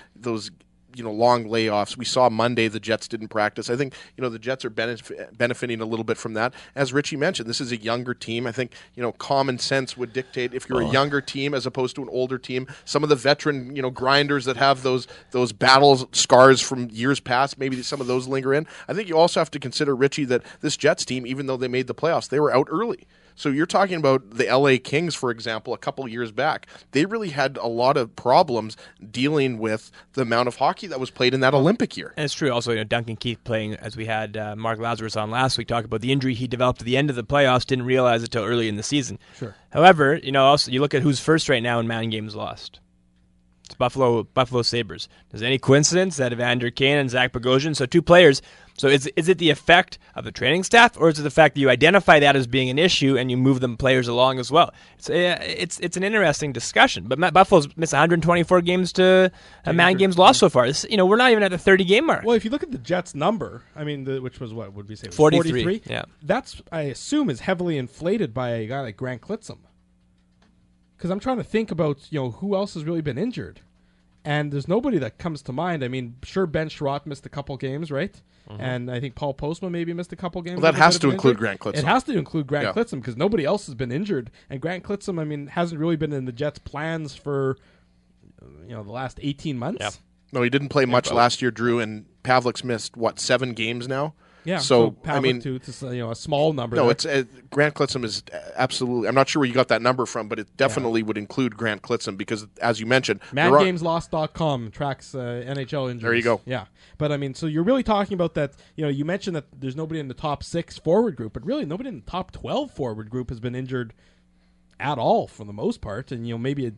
long layoffs. We saw Monday the Jets didn't practice. I think the Jets are benefiting a little bit from that. As Richie mentioned, this is a younger team. I think common sense would dictate if you're a younger team as opposed to an older team. Some of the veteran grinders that have those battle scars from years past, maybe some of those linger in. I think you also have to consider, Richie, that this Jets team, even though they made the playoffs, they were out early. So you're talking about the LA Kings, for example, a couple years back. They really had a lot of problems dealing with the amount of hockey that was played in that Olympic year. And it's true also, Duncan Keith playing, as we had Mark Lazarus on last week, talk about the injury he developed at the end of the playoffs, didn't realize it till early in the season. Sure. However, also you look at who's first right now in man games lost. It's Buffalo Sabres. Is it any coincidence that Evander Kane and Zach Bogosian, so two players? So is it the effect of the training staff, or is it the fact that you identify that as being an issue and you move them players along as well? It's an interesting discussion. But Buffalo's missed 124 games to man games lost so far. We're not even at the 30-game mark. Well, if you look at the Jets' number, which was what would we say? 43. Yeah, that's, I assume, is heavily inflated by a guy like Grant Clitsum. Because I'm trying to think about who else has really been injured, and there's nobody that comes to mind. I mean, sure, Ben Sherratt missed a couple games, right? Mm-hmm. And I think Paul Postma maybe missed a couple games. Well, that has to include Grant Clitsum. It has to include Grant Clitsum because nobody else has been injured, and Grant Clitsum, hasn't really been in the Jets' plans for the last 18 months. Yeah. No, he didn't play much last year, Drew, and Pavlik's missed 7 games now. Yeah, so Pavlik to a small number. No, it's Grant Clitsum is absolutely. I'm not sure where you got that number from, but it definitely would include Grant Clitsum because, as you mentioned, ManGamesLost.com tracks NHL injuries. There you go. Yeah, but so you're really talking about that. You mentioned that there's nobody in the top 6 forward group, but really nobody in the top 12 forward group has been injured at all for the most part, and maybe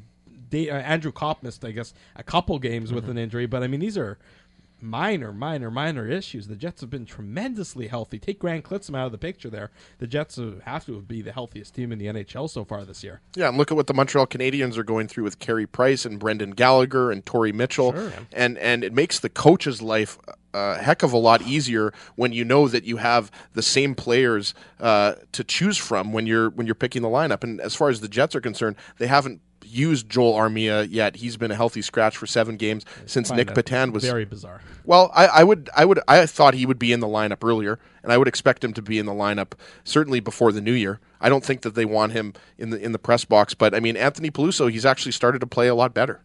Andrew Kopp missed, I guess, a couple games with an injury, but these are minor issues. The Jets have been tremendously healthy. Take Grant Clitsum out of the picture there. The Jets have to be the healthiest team in the NHL so far this year. Yeah, and look at what the Montreal Canadiens are going through with Carey Price and Brendan Gallagher and Torrey Mitchell. Sure. And it makes the coach's life a heck of a lot easier when you know that you have the same players to choose from when you're picking the lineup. And as far as the Jets are concerned, they haven't used Joel Armia yet. He's been a healthy scratch for 7 games since Nick Petan was very bizarre. Well, I thought he would be in the lineup earlier, and I would expect him to be in the lineup certainly before the new year. I don't think that they want him in the press box, but Anthony Peluso, he's actually started to play a lot better.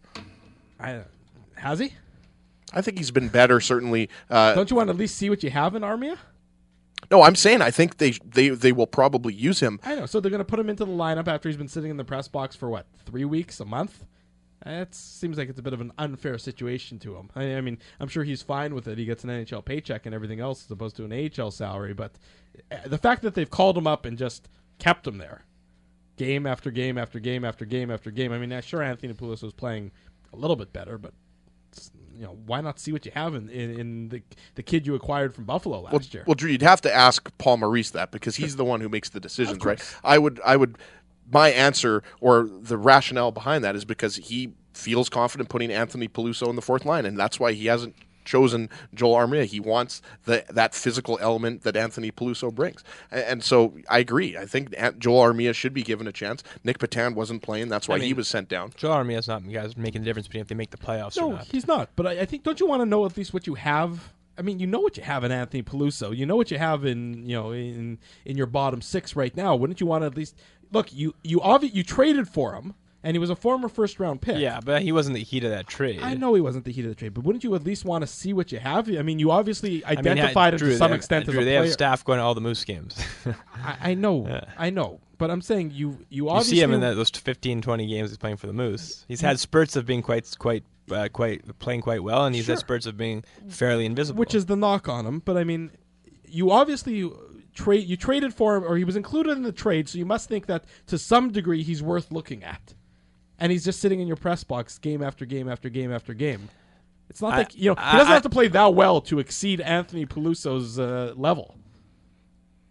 Has he? I think he's been better, certainly. Don't you want to at least see what you have in Armia? No, I'm saying I think they will probably use him. I know. So they're going to put him into the lineup after he's been sitting in the press box for 3 weeks, a month? It seems like it's a bit of an unfair situation to him. I'm sure he's fine with it. He gets an NHL paycheck and everything else as opposed to an AHL salary. But the fact that they've called him up and just kept him there, game after game after game after game after game. Sure, Anthony Peluso is playing a little bit better, but why not see what you have in the kid you acquired from Buffalo last year? Well, Drew, you'd have to ask Paul Maurice that because he's the one who makes the decisions, right? I would. My answer or the rationale behind that is because he feels confident putting Anthony Peluso in the 4th line, and that's why he hasn't chosen Joel Armia. He wants that physical element that Anthony Peluso brings. And so I agree. I think Joel Armia should be given a chance. Nick Petan wasn't playing. That's why he was sent down. Joel Armia's not making the difference between if they make the playoffs or not. No, he's not. But I think, don't you want to know at least what you have? You know what you have in Anthony Peluso. You know what you have in your bottom 6 right now. Wouldn't you want to at least look? You traded for him. And he was a former first-round pick. Yeah, but he wasn't the heat of that trade. I know he wasn't the heat of the trade, but wouldn't you at least want to see what you have? You obviously identified him to some extent as a player. They have staff going to all the Moose games. I know, yeah. I know. But I'm saying you obviously... You see him in those 15, 20 games he's playing for the Moose. He's had spurts of being playing quite well, and he's had spurts of being fairly invisible. Which is the knock on him. But, you obviously... You traded for him, or he was included in the trade, so you must think that to some degree he's worth looking at. And he's just sitting in your press box game after game after game after game. It's not like, he doesn't have to play that well to exceed Anthony Peluso's level.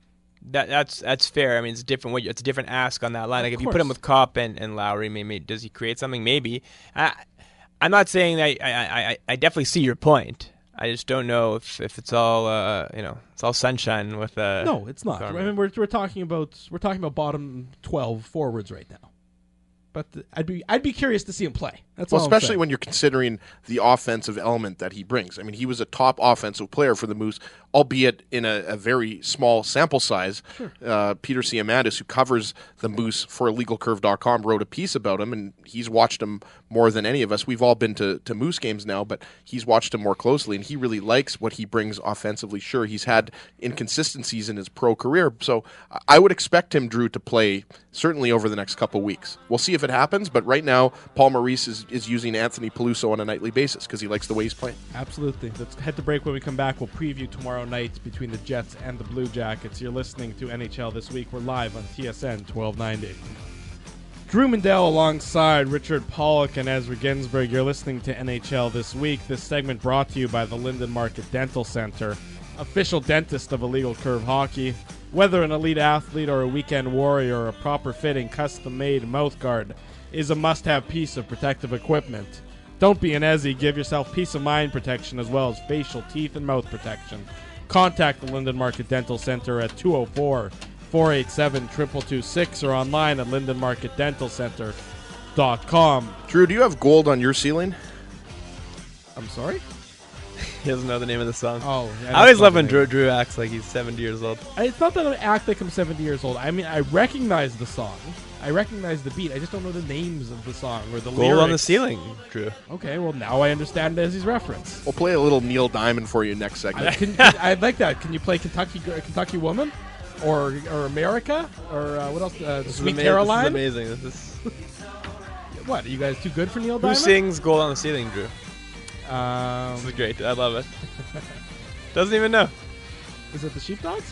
That's fair. I mean, it's different. It's a different ask on that line. Like if you put course. him with Kopp and Lowry, maybe does he create something? Maybe. I'm not saying that. I definitely see your point. I just don't know if it's all it's all sunshine with. No, it's not. Garmin. I mean, we're talking about bottom 12 forwards right now. But I'd be curious to see him play. That's all. Especially when you're considering the offensive element that he brings. I mean, he was a top offensive player for the Moose, albeit in a very small sample size. Sure. Peter Siamandis, who covers the Moose for IllegalCurve.com, wrote a piece about him, and he's watched him more than any of us. We've all been to Moose games now, but he's watched him more closely, and he really likes what he brings offensively. Sure, he's had inconsistencies in his pro career, so I would expect him, Drew, to play certainly over the next couple weeks. We'll see if it happens, but right now, Paul Maurice is using Anthony Peluso on a nightly basis because he likes the way he's playing. Absolutely. Let's head to break. When we come back, we'll preview tomorrow night between the Jets and the Blue Jackets. You're listening to NHL This Week. We're live on TSN 1290. Drew Mindell alongside Richard Pollock and Ezra Ginsburg. You're listening to NHL This Week. This segment brought to you by the Linden Market Dental Center, official dentist of Illegal Curve Hockey. Whether an elite athlete or a weekend warrior, a proper fitting, custom-made mouthguard is a must-have piece of protective equipment. Don't be an Ezzy. Give yourself peace of mind protection as well as facial, teeth, and mouth protection. Contact the Linden Market Dental Center at 204-487-2226 or online at lindenmarketdentalcenter.com. Drew, do you have gold on your ceiling? I'm sorry? He doesn't know the name of the song. Oh, I always love when Drew acts like he's 70 years old. It's not that I act like I'm 70 years old. I mean, I recognize the song. I recognize the beat. I just don't know the names of the song or the lyrics. Gold on the ceiling, Drew. Okay, well, now I understand Desi's reference. We'll play a little Neil Diamond for you next segment. I'd like that. Can you play Kentucky Woman? Or America? Or what else? Sweet Caroline? This is amazing. What, are you guys too good for Neil Who Diamond? sings Gold on the Ceiling, Drew? This is great. I love it. Doesn't even know. Is it the Sheepdogs?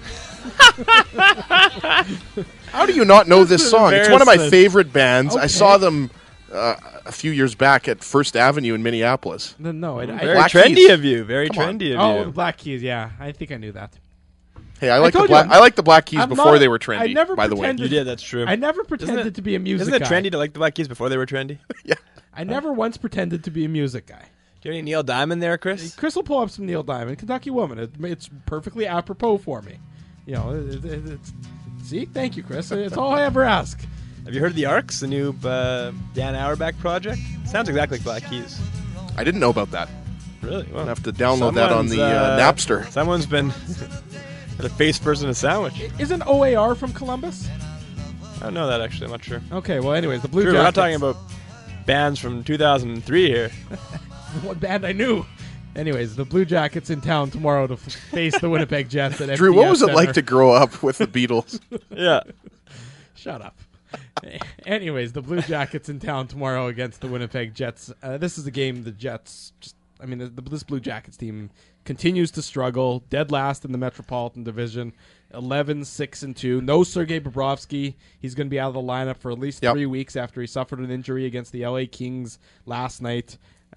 How do you not know this song? It's one of my favorite bands. Okay. I saw them a few years back at First Avenue in Minneapolis. No, very Black trendy Keys. of you. Very Come on. trendy of Oh, you. the Black Keys, yeah. I think I knew that. Hey, I like told the Black. you, I like the Black Keys I'm before not- they were trendy. I never by the way, pretended- You did, that's true. I never pretended to be a music Isn't it guy. trendy to like the Black Keys before they were trendy? yeah. I never once pretended to be a music guy. Do you have any Neil Diamond there, Chris? Chris will pull up some Neil Diamond, Kentucky Woman. It's perfectly apropos for me. You know, see? Thank you, Chris. It's all I ever ask. Have you heard of the Arcs, the new Dan Auerbach project? Sounds exactly like Black Keys. I didn't know about that. Really? Well, I have to download that on the Napster. Someone's been a face person a sandwich. Isn't OAR from Columbus? I don't know that, actually. I'm not sure. Okay, well, anyways, the Blue Drew, Jackets. we're not talking about bands from 2003 here. What band I knew. Anyways, the Blue Jackets in town tomorrow to face the Winnipeg Jets at Drew, FTS what was it Center. like to grow up with the Beatles? Yeah. Shut up. Anyways, the Blue Jackets in town tomorrow against the Winnipeg Jets. This is a game the Jets this Blue Jackets team continues to struggle. Dead last in the Metropolitan Division. 11-6-2. No Sergei Bobrovsky. He's going to be out of the lineup for at least 3 weeks after he suffered an injury against the LA Kings last night.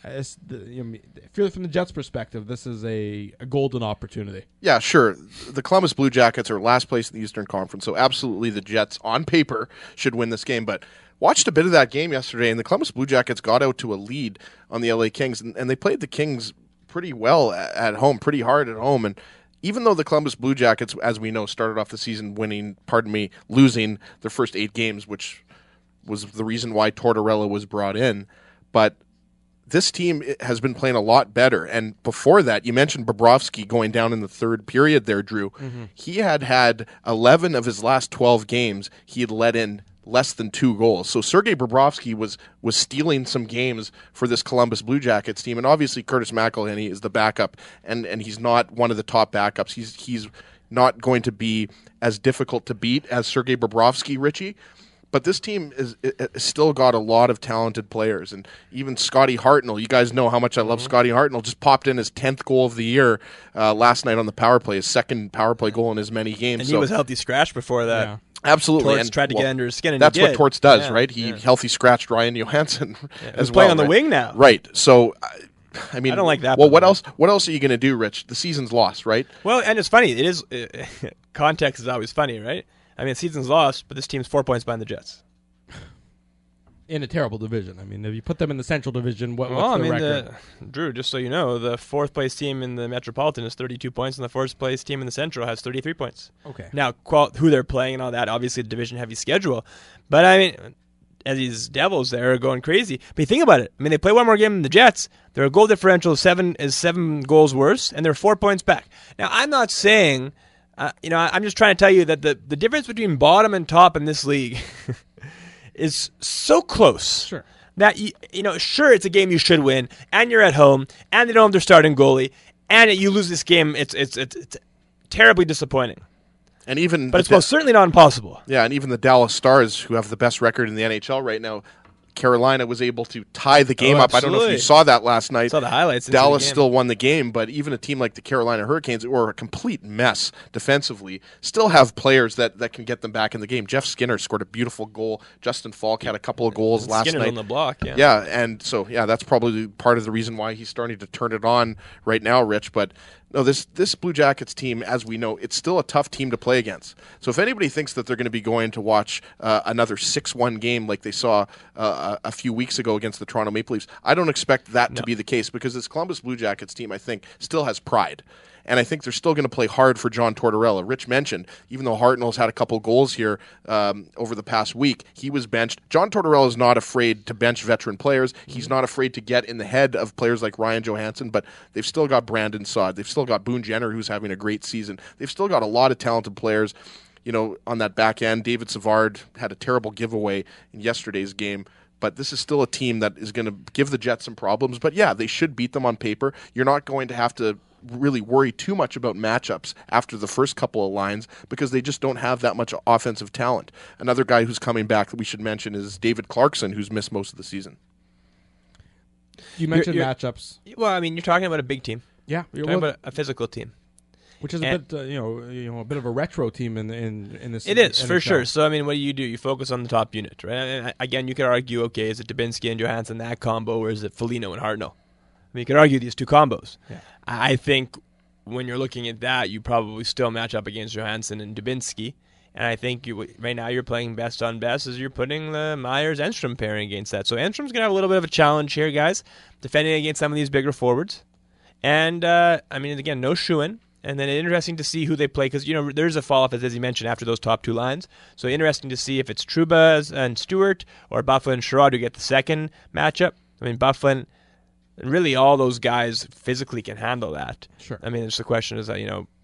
From the Jets' perspective, this is a golden opportunity. Yeah, sure. The Columbus Blue Jackets are last place in the Eastern Conference, so absolutely the Jets, on paper, should win this game. But watched a bit of that game yesterday, and the Columbus Blue Jackets got out to a lead on the LA Kings, and they played the Kings pretty well at home, pretty hard at home. And even though the Columbus Blue Jackets, as we know, started off the season losing their first 8 games, which was the reason why Tortorella was brought in, but this team has been playing a lot better. And before that, you mentioned Bobrovsky going down in the third period there, Drew. Mm-hmm. He had 11 of his last 12 games. He had let in less than 2 goals. So Sergei Bobrovsky was stealing some games for this Columbus Blue Jackets team. And obviously Curtis McElhinney is the backup, and he's not one of the top backups. He's not going to be as difficult to beat as Sergei Bobrovsky, Richie. But this team is still got a lot of talented players. And even Scotty Hartnell, you guys know how much I love Scotty Hartnell, just popped in his 10th goal of the year last night on the power play, his second power play goal in as many games. And he was healthy scratch before that. Yeah. Absolutely. Torts tried to get under his skin, and that's he did. what Torts does, right? He healthy scratched Ryan Johansson as He's well. playing on the wing now. Right. So I mean, I don't like that. Well, what else? What else are you going to do, Rich? The season's lost, right? Well, and it's funny. It is context is always funny, right? I mean, the season's lost, but this team's 4 points behind the Jets. In a terrible division. I mean, if you put them in the Central Division, what's their record? Drew, just so you know, the fourth place team in the Metropolitan is 32 points, and the fourth place team in the Central has 33 points. Okay. Now, who they're playing and all that, obviously a division-heavy schedule. But, I mean, as these Devils there are going crazy. But you think about it. I mean, they play one more game than the Jets. Their goal differential is seven goals worse, and they're 4 points back. Now, I'm not saying, I'm just trying to tell you that the difference between bottom and top in this league is so close. Sure. That, sure, it's a game you should win, and you're at home, and they don't have their starting goalie, and you lose this game. It's terribly disappointing. And even, but it's most certainly not impossible. Yeah, and even the Dallas Stars, who have the best record in the NHL right now, Carolina was able to tie the game up. I don't know if you saw that last night. Saw the highlights. Dallas still won the game, but even a team like the Carolina Hurricanes, who are a complete mess defensively, still have players that can get them back in the game. Jeff Skinner scored a beautiful goal. Justin Falk had a couple of goals last night. Skinner on the block, yeah. Yeah, and so, that's probably part of the reason why he's starting to turn it on right now, Rich, but no, this Blue Jackets team, as we know, it's still a tough team to play against. So if anybody thinks that they're going to be going to watch another 6-1 game like they saw a few weeks ago against the Toronto Maple Leafs, I don't expect that to be the case, because this Columbus Blue Jackets team, I think, still has pride. And I think they're still going to play hard for John Tortorella. Rich mentioned, even though Hartnell's had a couple goals here over the past week, he was benched. John Tortorella is not afraid to bench veteran players. He's not afraid to get in the head of players like Ryan Johansson, but they've still got Brandon Saad. They've still got Boone Jenner, who's having a great season. They've still got a lot of talented players. On that back end, David Savard had a terrible giveaway in yesterday's game. But this is still a team that is going to give the Jets some problems. But yeah, they should beat them on paper. You're not going to have to really worry too much about matchups after the first couple of lines, because they just don't have that much offensive talent. Another guy who's coming back that we should mention is David Clarkson, who's missed most of the season. You mentioned matchups. Well, I mean, you're talking about a big team. Yeah, you're talking about a physical team, which is a bit, a bit of a retro team in this. It is NHL. For sure. So I mean, what do? You focus on the top unit, right? And again, you could argue, okay, is it Dubinsky and Johansson, that combo, or is it Foligno and Hartnell? I mean, you could argue these two combos. Yeah. I think when you're looking at that, you probably still match up against Johansson and Dubinsky. And I think right now you're playing best on best as you're putting the Myers-Enstrom pairing against that. So Enstrom's going to have a little bit of a challenge here, guys, defending against some of these bigger forwards. And, I mean, again, no shoo-in. And then interesting to see who they play, because, there's a fall-off, as he mentioned, after those top two lines. So interesting to see if it's Trouba and Stewart or Byfuglien and Sherrod who get the second matchup. I mean, Byfuglien, really all those guys physically can handle that. Sure. I mean, it's the question is that,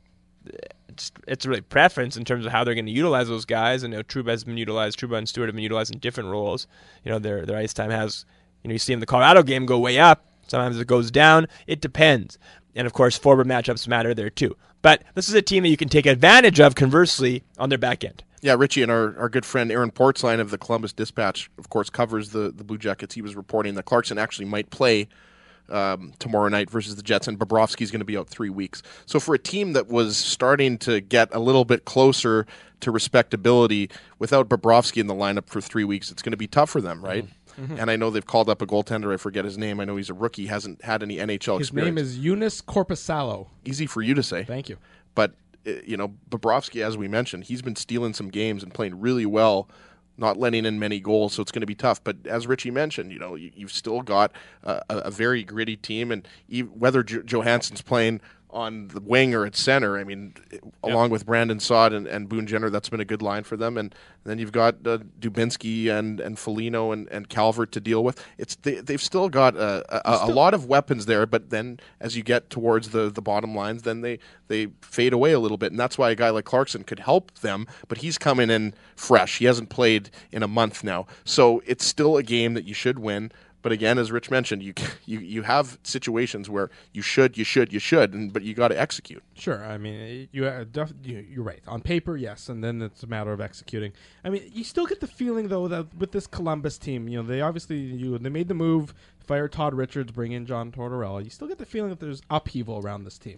it's really preference in terms of how they're going to utilize those guys. And Trouba and Stewart have been utilized in different roles. Their ice time has, you see in the Colorado game go way up. Sometimes it goes down. It depends. And, of course, forward matchups matter there, too. But this is a team that you can take advantage of, conversely, on their back end. Yeah, Richie and our good friend Aaron Portzline of the Columbus Dispatch, of course, covers the Blue Jackets. He was reporting that Clarkson actually might play tomorrow night versus the Jets, and Bobrovsky's going to be out 3 weeks. So for a team that was starting to get a little bit closer to respectability without Bobrovsky in the lineup for 3 weeks, it's going to be tough for them, right? Mm-hmm. And I know they've called up a goaltender. I forget his name. I know he's a rookie. Hasn't had any NHL experience. His name is Eunice Korpisalo. Easy for you to say. Thank you. But, Bobrovsky, as we mentioned, he's been stealing some games and playing really well, not letting in many goals, so it's going to be tough. But as Richie mentioned, you've still got a very gritty team, and whether Johansson's playing on the wing or at center, I mean, along with Brandon Saad and Boone Jenner, that's been a good line for them. And then you've got Dubinsky and Foligno and Calvert to deal with. They've still got a lot of weapons there, but then as you get towards the bottom lines, then they fade away a little bit. And that's why a guy like Clarkson could help them, but he's coming in fresh. He hasn't played in a month now. So it's still a game that you should win. But again, as Rich mentioned, you have situations where you should, but you got to execute. Sure, I mean you're right on paper, yes, and then it's a matter of executing. I mean, you still get the feeling though that with this Columbus team, they made the move, fire Todd Richards, bring in John Tortorella. You still get the feeling that there's upheaval around this team.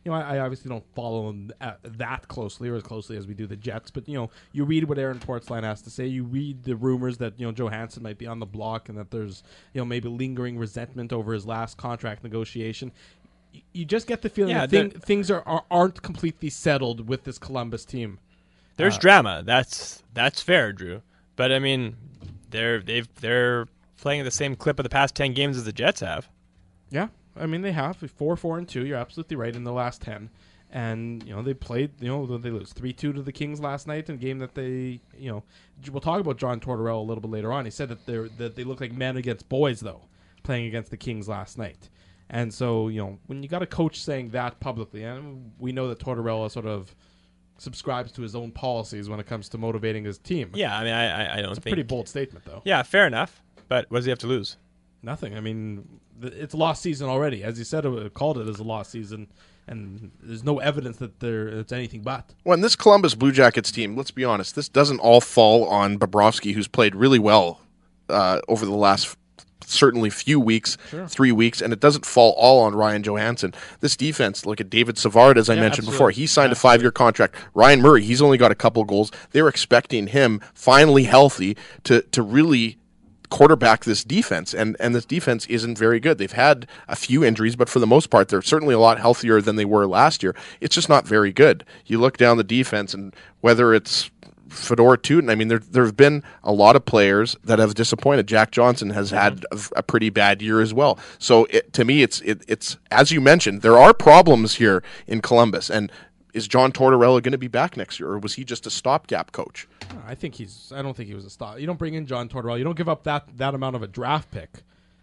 I obviously don't follow him that closely or as closely as we do the Jets, but you read what Aaron Portzline has to say. You read the rumors that Johansson might be on the block and that there's maybe lingering resentment over his last contract negotiation. You just get the feeling that things aren't completely settled with this Columbus team. There's drama. That's fair, Drew. But I mean, they're playing at the same clip of the past 10 games as the Jets have. Yeah, I mean they have 4-4-2. You're absolutely right in the last 10, and they played. They lose 3-2 to the Kings last night in a game that they. We'll talk about John Tortorella a little bit later on. He said that they look like men against boys though, playing against the Kings last night. And so when you got a coach saying that publicly, and we know that Tortorella sort of subscribes to his own policies when it comes to motivating his team. Yeah, I mean, I don't think... It's a pretty bold statement, though. Yeah, fair enough. But what does he have to lose? Nothing. I mean, it's a lost season already. As you said, called it as a lost season, and there's no evidence that it's anything but. When this Columbus Blue Jackets team, let's be honest, this doesn't all fall on Bobrovsky, who's played really well over the last certainly few weeks, 3 weeks, and it doesn't fall all on Ryan Johansson. This defense, look at David Savard, as I mentioned before. He signed a 5-year contract. Ryan Murray, he's only got a couple goals. They're expecting him, finally healthy, to really quarterback this defense, and this defense isn't very good. They've had a few injuries, but for the most part, they're certainly a lot healthier than they were last year. It's just not very good. You look down the defense, and whether it's Fedor Tootin, I mean, there have been a lot of players that have disappointed. Jack Johnson has had a pretty bad year as well. So to me, it's as you mentioned, there are problems here in Columbus. And is John Tortorella going to be back next year, or was he just a stopgap coach? I don't think he was a stop. You don't bring in John Tortorella. You don't give up that amount of a draft pick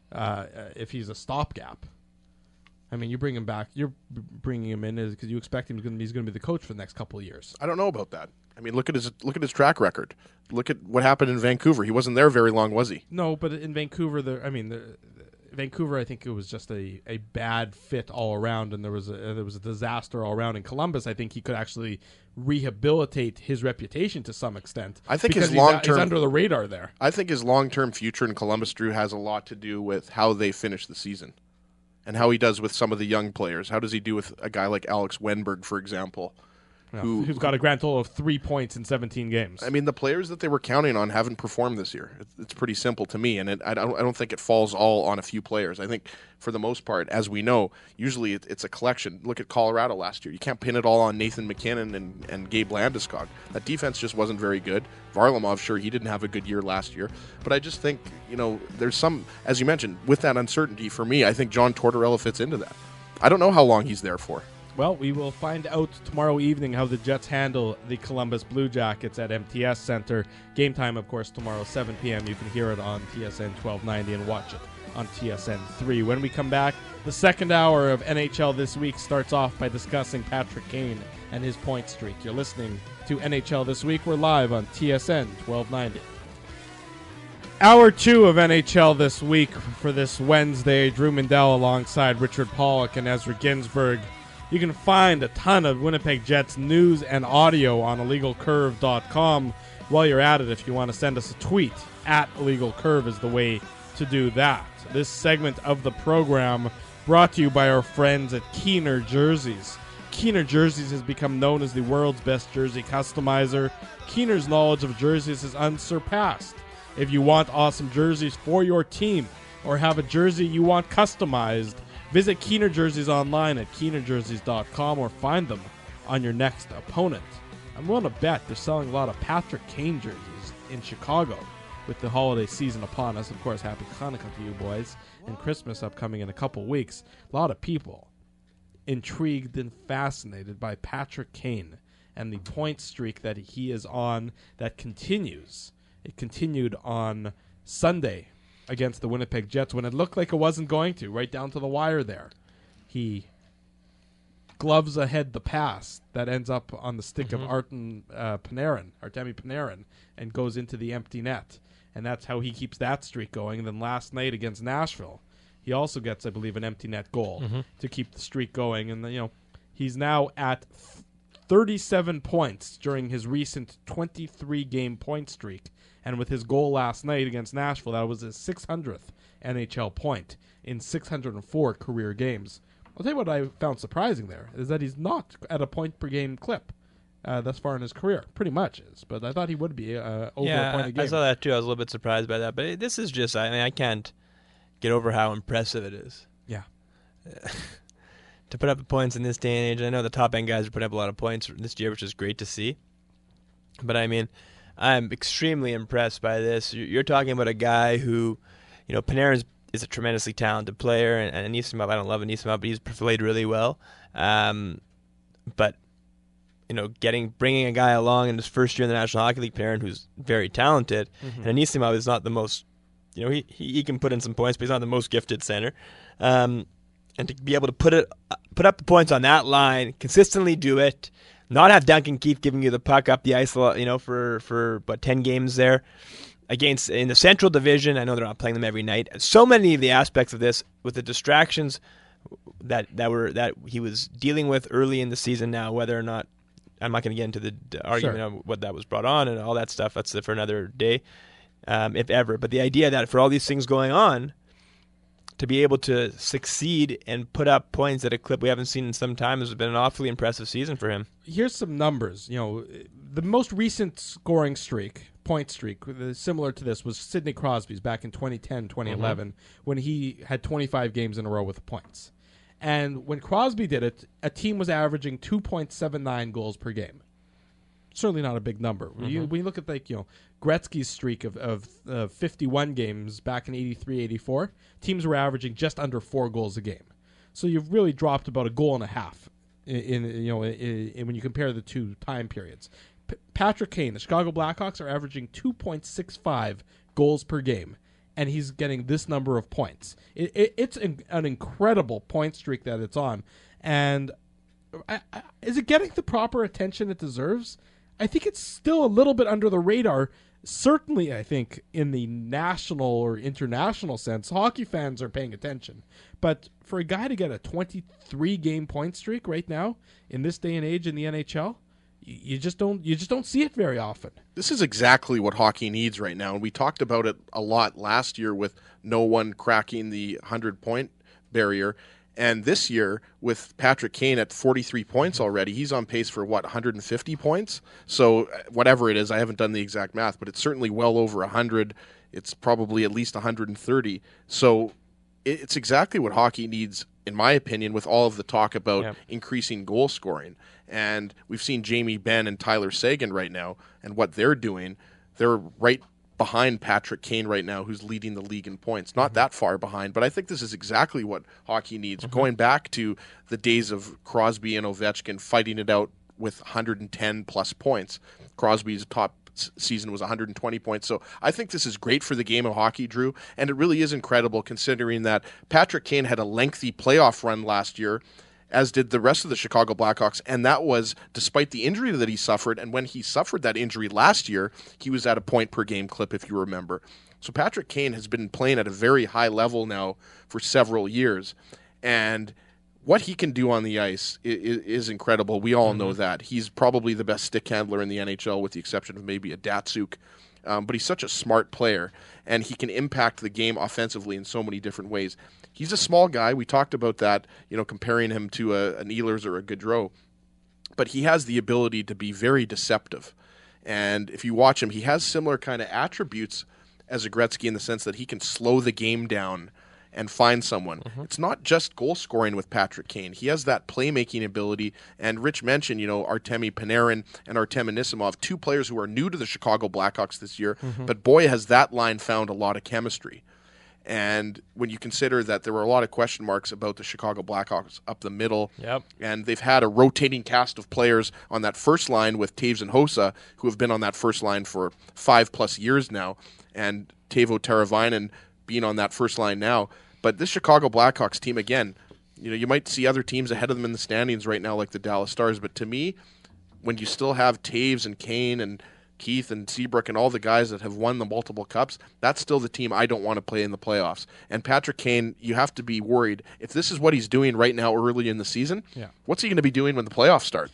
if he's a stopgap. I mean, you bring him back. You're bringing him in because you expect he's going to be the coach for the next couple of years. I don't know about that. I mean, look at his track record. Look at what happened in Vancouver. He wasn't there very long, was he? No, but in Vancouver, Vancouver, I think it was just a bad fit all around, and there was a disaster all around. In Columbus, I think he could actually rehabilitate his reputation to some extent. I think his long-term he's under the radar there. I think his long-term future in Columbus, Drew, has a lot to do with how they finish the season and how he does with some of the young players. How does he do with a guy like Alex Wenberg, for example? Who's got a grand total of 3 points in 17 games. I mean, the players that they were counting on haven't performed this year. It's pretty simple to me, and I don't think it falls all on a few players. I think for the most part, as we know, usually it's a collection. Look at Colorado last year. You can't pin it all on Nathan McKinnon and Gabe Landeskog. That defense just wasn't very good. Varlamov, sure, he didn't have a good year last year. But I just think, there's some, as you mentioned, with that uncertainty, for me, I think John Tortorella fits into that. I don't know how long he's there for. Well, we will find out tomorrow evening how the Jets handle the Columbus Blue Jackets at MTS Center. Game time, of course, tomorrow, 7 p.m. You can hear it on TSN 1290 and watch it on TSN 3. When we come back, the second hour of NHL This Week starts off by discussing Patrick Kane and his point streak. You're listening to NHL This Week. We're live on TSN 1290. Hour 2 of NHL This Week for this Wednesday. Drew Mindell alongside Richard Pollock and Ezra Ginsburg. You can find a ton of Winnipeg Jets news and audio on illegalcurve.com. While you're at it, if you want to send us a tweet, @illegalcurve is the way to do that. This segment of the program brought to you by our friends at Keener Jerseys. Keener Jerseys has become known as the world's best jersey customizer. Keener's knowledge of jerseys is unsurpassed. If you want awesome jerseys for your team or have a jersey you want customized, visit Keener Jerseys online at keenerjerseys.com or find them on your next opponent. I'm willing to bet they're selling a lot of Patrick Kane jerseys in Chicago with the holiday season upon us. Of course, happy Hanukkah to you boys, and Christmas upcoming in a couple weeks. A lot of people intrigued and fascinated by Patrick Kane and the point streak that he is on that continues. It continued on Sunday against the Winnipeg Jets when it looked like it wasn't going to, right down to the wire there. He gloves ahead the pass that ends up on the stick of Artemi Panarin, and goes into the empty net. And that's how he keeps that streak going. And then last night against Nashville, he also gets, I believe, an empty net goal to keep the streak going. And, he's now at 37 points during his recent 23-game point streak. And with his goal last night against Nashville, that was his 600th NHL point in 604 career games. I'll tell you what I found surprising there is that he's not at a point per game clip thus far in his career. Pretty much is, but I thought he would be over a point a game. I saw that too. I was a little bit surprised by that, but this is just, I can't get over how impressive it is. Yeah. To put up the points in this day and age. I know the top end guys are putting up a lot of points this year, which is great to see. But I mean, I'm extremely impressed by this. You're talking about a guy who, Panarin is a tremendously talented player, and Anisimov, I don't love Anisimov, but he's played really well. But bringing a guy along in his first year in the National Hockey League, Panarin, who's very talented, and Anisimov is not the most, he can put in some points, but he's not the most gifted center. And to be able to put up the points on that line, consistently do it, not have Duncan Keith giving you the puck up the ice, for 10 games there against in the Central Division. I know they're not playing them every night. So many of the aspects of this, with the distractions that he was dealing with early in the season. Now, whether or not, I'm not going to get into the argument of what that was brought on and all that stuff. That's for another day, if ever. But the idea that for all these things going on, to be able to succeed and put up points at a clip we haven't seen in some time has been an awfully impressive season for him. Here's some numbers. The most recent scoring point streak, similar to this, was Sidney Crosby's back in 2010, 2011, when he had 25 games in a row with points. And when Crosby did it, a team was averaging 2.79 goals per game. Certainly not a big number. When you look at Gretzky's streak of 51 games back in 83-84, teams were averaging just under 4 goals a game. So you've really dropped about a goal and a half in when you compare the two time periods. Patrick Kane, the Chicago Blackhawks, are averaging 2.65 goals per game, and he's getting this number of points. It's an incredible point streak that it's on. And is it getting the proper attention it deserves? I think it's still a little bit under the radar. Certainly, I think, in the national or international sense, hockey fans are paying attention. But for a guy to get a 23-game point streak right now, in this day and age in the NHL, you just don't see it very often. This is exactly what hockey needs right now, and we talked about it a lot last year with no one cracking the 100-point barrier. And this year, with Patrick Kane at 43 points already, he's on pace for, 150 points? So whatever it is, I haven't done the exact math, but it's certainly well over 100. It's probably at least 130. So it's exactly what hockey needs, in my opinion, with all of the talk about increasing goal scoring. And we've seen Jamie Benn and Tyler Seguin right now, and what they're doing. They're right behind Patrick Kane right now, who's leading the league in points. Not that far behind, but I think this is exactly what hockey needs. Going back to the days of Crosby and Ovechkin fighting it out with 110-plus points. Crosby's top season was 120 points. So I think this is great for the game of hockey, Drew, and it really is incredible considering that Patrick Kane had a lengthy playoff run last year, as did the rest of the Chicago Blackhawks, and that was despite the injury that he suffered. And when he suffered that injury last year, he was at a point-per-game clip, if you remember. So Patrick Kane has been playing at a very high level now for several years, and what he can do on the ice is incredible. We all know that. He's probably the best stick handler in the NHL, with the exception of maybe a Datsuk. But he's such a smart player, and he can impact the game offensively in so many different ways. He's a small guy. We talked about that, comparing him to an Ehlers or a Gaudreau. But he has the ability to be very deceptive. And if you watch him, he has similar kind of attributes as a Gretzky in the sense that he can slow the game down and find someone. It's not just goal scoring with Patrick Kane. He has that playmaking ability. And Rich mentioned, Artemi Panarin and Artem Anisimov, two players who are new to the Chicago Blackhawks this year. But boy, has that line found a lot of chemistry. And when you consider that there were a lot of question marks about the Chicago Blackhawks up the middle, and they've had a rotating cast of players on that first line with Taves and Hossa, who have been on that first line for 5+ years now, and Teuvo Teravainen being on that first line now. But this Chicago Blackhawks team, again, you might see other teams ahead of them in the standings right now, like the Dallas Stars. But to me, when you still have Taves and Kane and Keith and Seabrook and all the guys that have won the multiple cups, that's still the team I don't want to play in the playoffs. And Patrick Kane, you have to be worried. If this is what he's doing right now early in the season, what's he going to be doing when the playoffs start?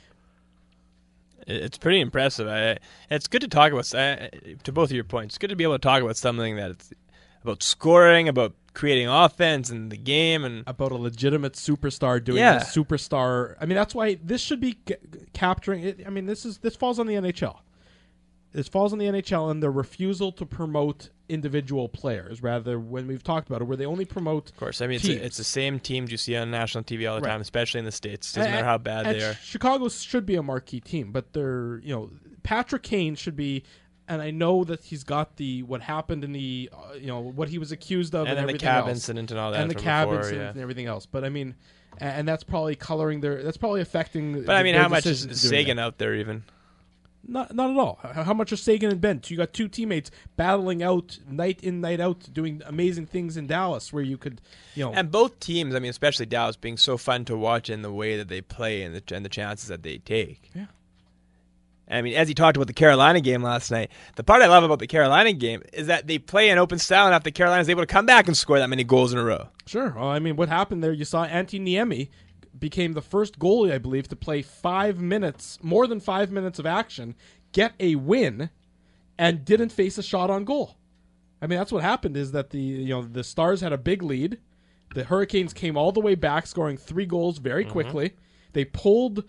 It's pretty impressive. It's good to talk about, to both of your points, it's good to be able to talk about something that it's about scoring, about creating offense and the game and about a legitimate superstar doing Yeah. a superstar. I mean, that's why this should be capturing it. I mean, this falls on the NHL. This falls on the NHL and their refusal to promote individual players. Rather, when we've talked about it, where they only promote. Of course, I mean teams. it's the same teams you see on national TV all the Right. time, especially in the States. Doesn't matter how bad they are. Chicago should be a marquee team, but they're Patrick Kane should be. And I know that he's got what happened in the what he was accused of, And then the everything cab else. incident and all that, and the from cab before, incident yeah. and everything else. But I mean, and that's probably coloring that's probably affecting. But I mean, their how much is decisions doing Sagan that. out there even? Not at all. How much are Sagan and Bent? You got two teammates battling out night in, night out, doing amazing things in Dallas, where you could, And both teams, I mean, especially Dallas, being so fun to watch in the way that they play and the chances that they take. Yeah. I mean, as you talked about the Carolina game last night, the part I love about the Carolina game is that they play an open style enough that Carolina's able to come back and score that many goals in a row. Sure. Well, I mean, what happened there? You saw Antti Niemi became the first goalie, I believe, to play more than 5 minutes of action, get a win, and didn't face a shot on goal. I mean, that's what happened. Is that the Stars had a big lead, the Hurricanes came all the way back, scoring 3 goals very quickly. They pulled.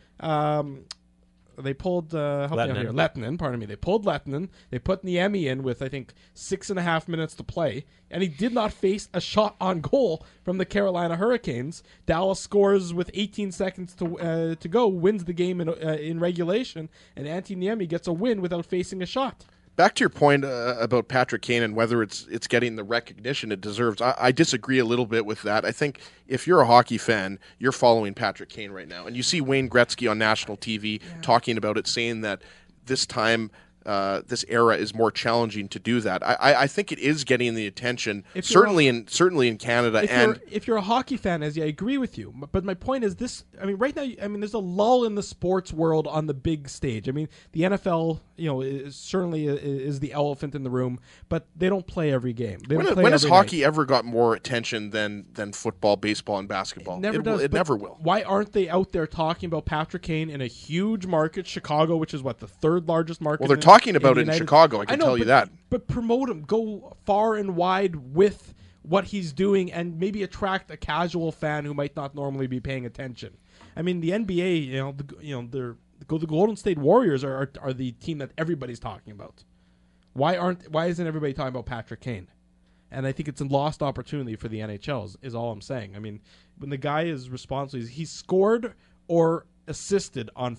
Lehtinen, pardon me. They pulled Lehtinen. They put Niemi in with, I think, 6.5 minutes to play, and he did not face a shot on goal from the Carolina Hurricanes. Dallas scores with 18 seconds to go, wins the game in regulation, and Antti Niemi gets a win without facing a shot. Back to your point about Patrick Kane and whether it's getting the recognition it deserves, I disagree a little bit with that. I think if you're a hockey fan, you're following Patrick Kane right now. And you see Wayne Gretzky on national TV talking about it, saying that this time, this era is more challenging to do that. I think it is getting the attention, certainly in Canada. If you're a hockey fan, I agree with you. But my point is this: I mean, right now, there's a lull in the sports world on the big stage. I mean, the NFL, certainly is the elephant in the room, but they don't play every game. When has hockey ever got more attention than football, baseball, and basketball? It never does. It never will. Why aren't they out there talking about Patrick Kane in a huge market, Chicago, which is the third largest market? Well, they're talking about it in Chicago. I can tell you that. But promote him. Go far and wide with what he's doing, and maybe attract a casual fan who might not normally be paying attention. I mean, the NBA, the Golden State Warriors are the team that everybody's talking about. Why isn't everybody talking about Patrick Kane? And I think it's a lost opportunity for the NHL. Is all I'm saying. I mean, when the guy is responsible, he's scored or assisted on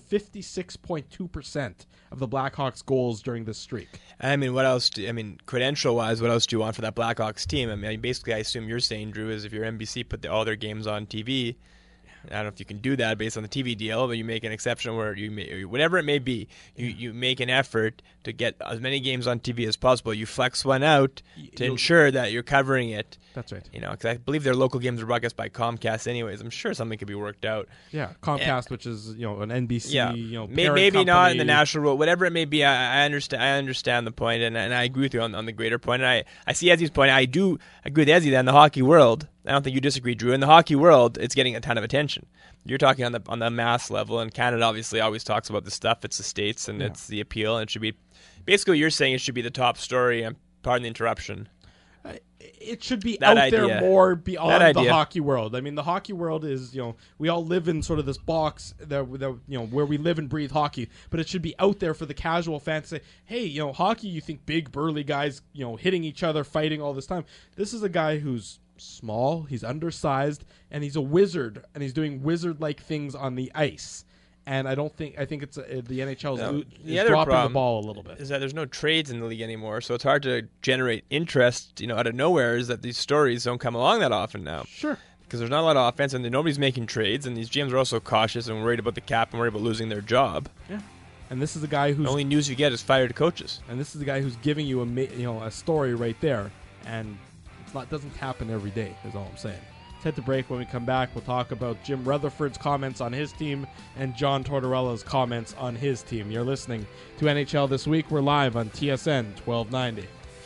56.2% of the Blackhawks goals during this streak. I mean, credential-wise, what else do you want for that Blackhawks team? I mean, basically, I assume you're saying, Drew, is if you're NBC, put all their games on TV. I don't know if you can do that based on the TV deal, but you make an exception where whatever it may be, you make an effort to get as many games on TV as possible. You flex one out to ensure that you're covering it. That's right. Because I believe their local games are broadcast by Comcast anyways. I'm sure something could be worked out. Yeah, Comcast, which is an NBC. Yeah, maybe company. not in the national role, whatever it may be. I understand the point, and I agree with you on the greater point. And I see Ezzy's point. I do agree with Ezzy that in the hockey world, I don't think you disagree, Drew. In the hockey world, it's getting a ton of attention. You're talking on the mass level, and Canada obviously always talks about this stuff. It's the States, and it's the appeal, and it should be basically what you're saying. It should be the top story. And pardon the interruption. It should be out there more beyond the hockey world. I mean, the hockey world is, we all live in sort of this box that where we live and breathe hockey, but it should be out there for the casual fan to say, hey, hockey, you think big burly guys, hitting each other, fighting all this time. This is a guy who's small, he's undersized, and he's a wizard, and he's doing wizard-like things on the ice. And I think it's the NHL is dropping the ball a little bit. Is that there's no trades in the league anymore, so it's hard to generate interest, out of nowhere. Is that these stories don't come along that often now? Sure. Because there's not a lot of offense, and nobody's making trades, and these GMs are also cautious and worried about the cap and worried about losing their job. Yeah. And this is a guy who's the only news you get is fired coaches. And this is the guy who's giving you a story right there, and doesn't happen every day. Is all I'm saying. Let's head to break. When we come back, we'll talk about Jim Rutherford's comments on his team and John Tortorella's comments on his team. You're listening to NHL This Week. We're live on TSN 1290.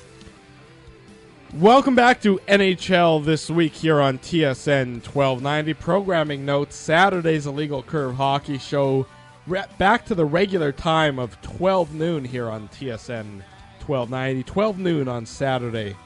Welcome back to NHL This Week here on TSN 1290. Programming notes: Saturday's Illegal Curve Hockey Show back to the regular time of 12 noon here on TSN 1290. 12 noon on Saturday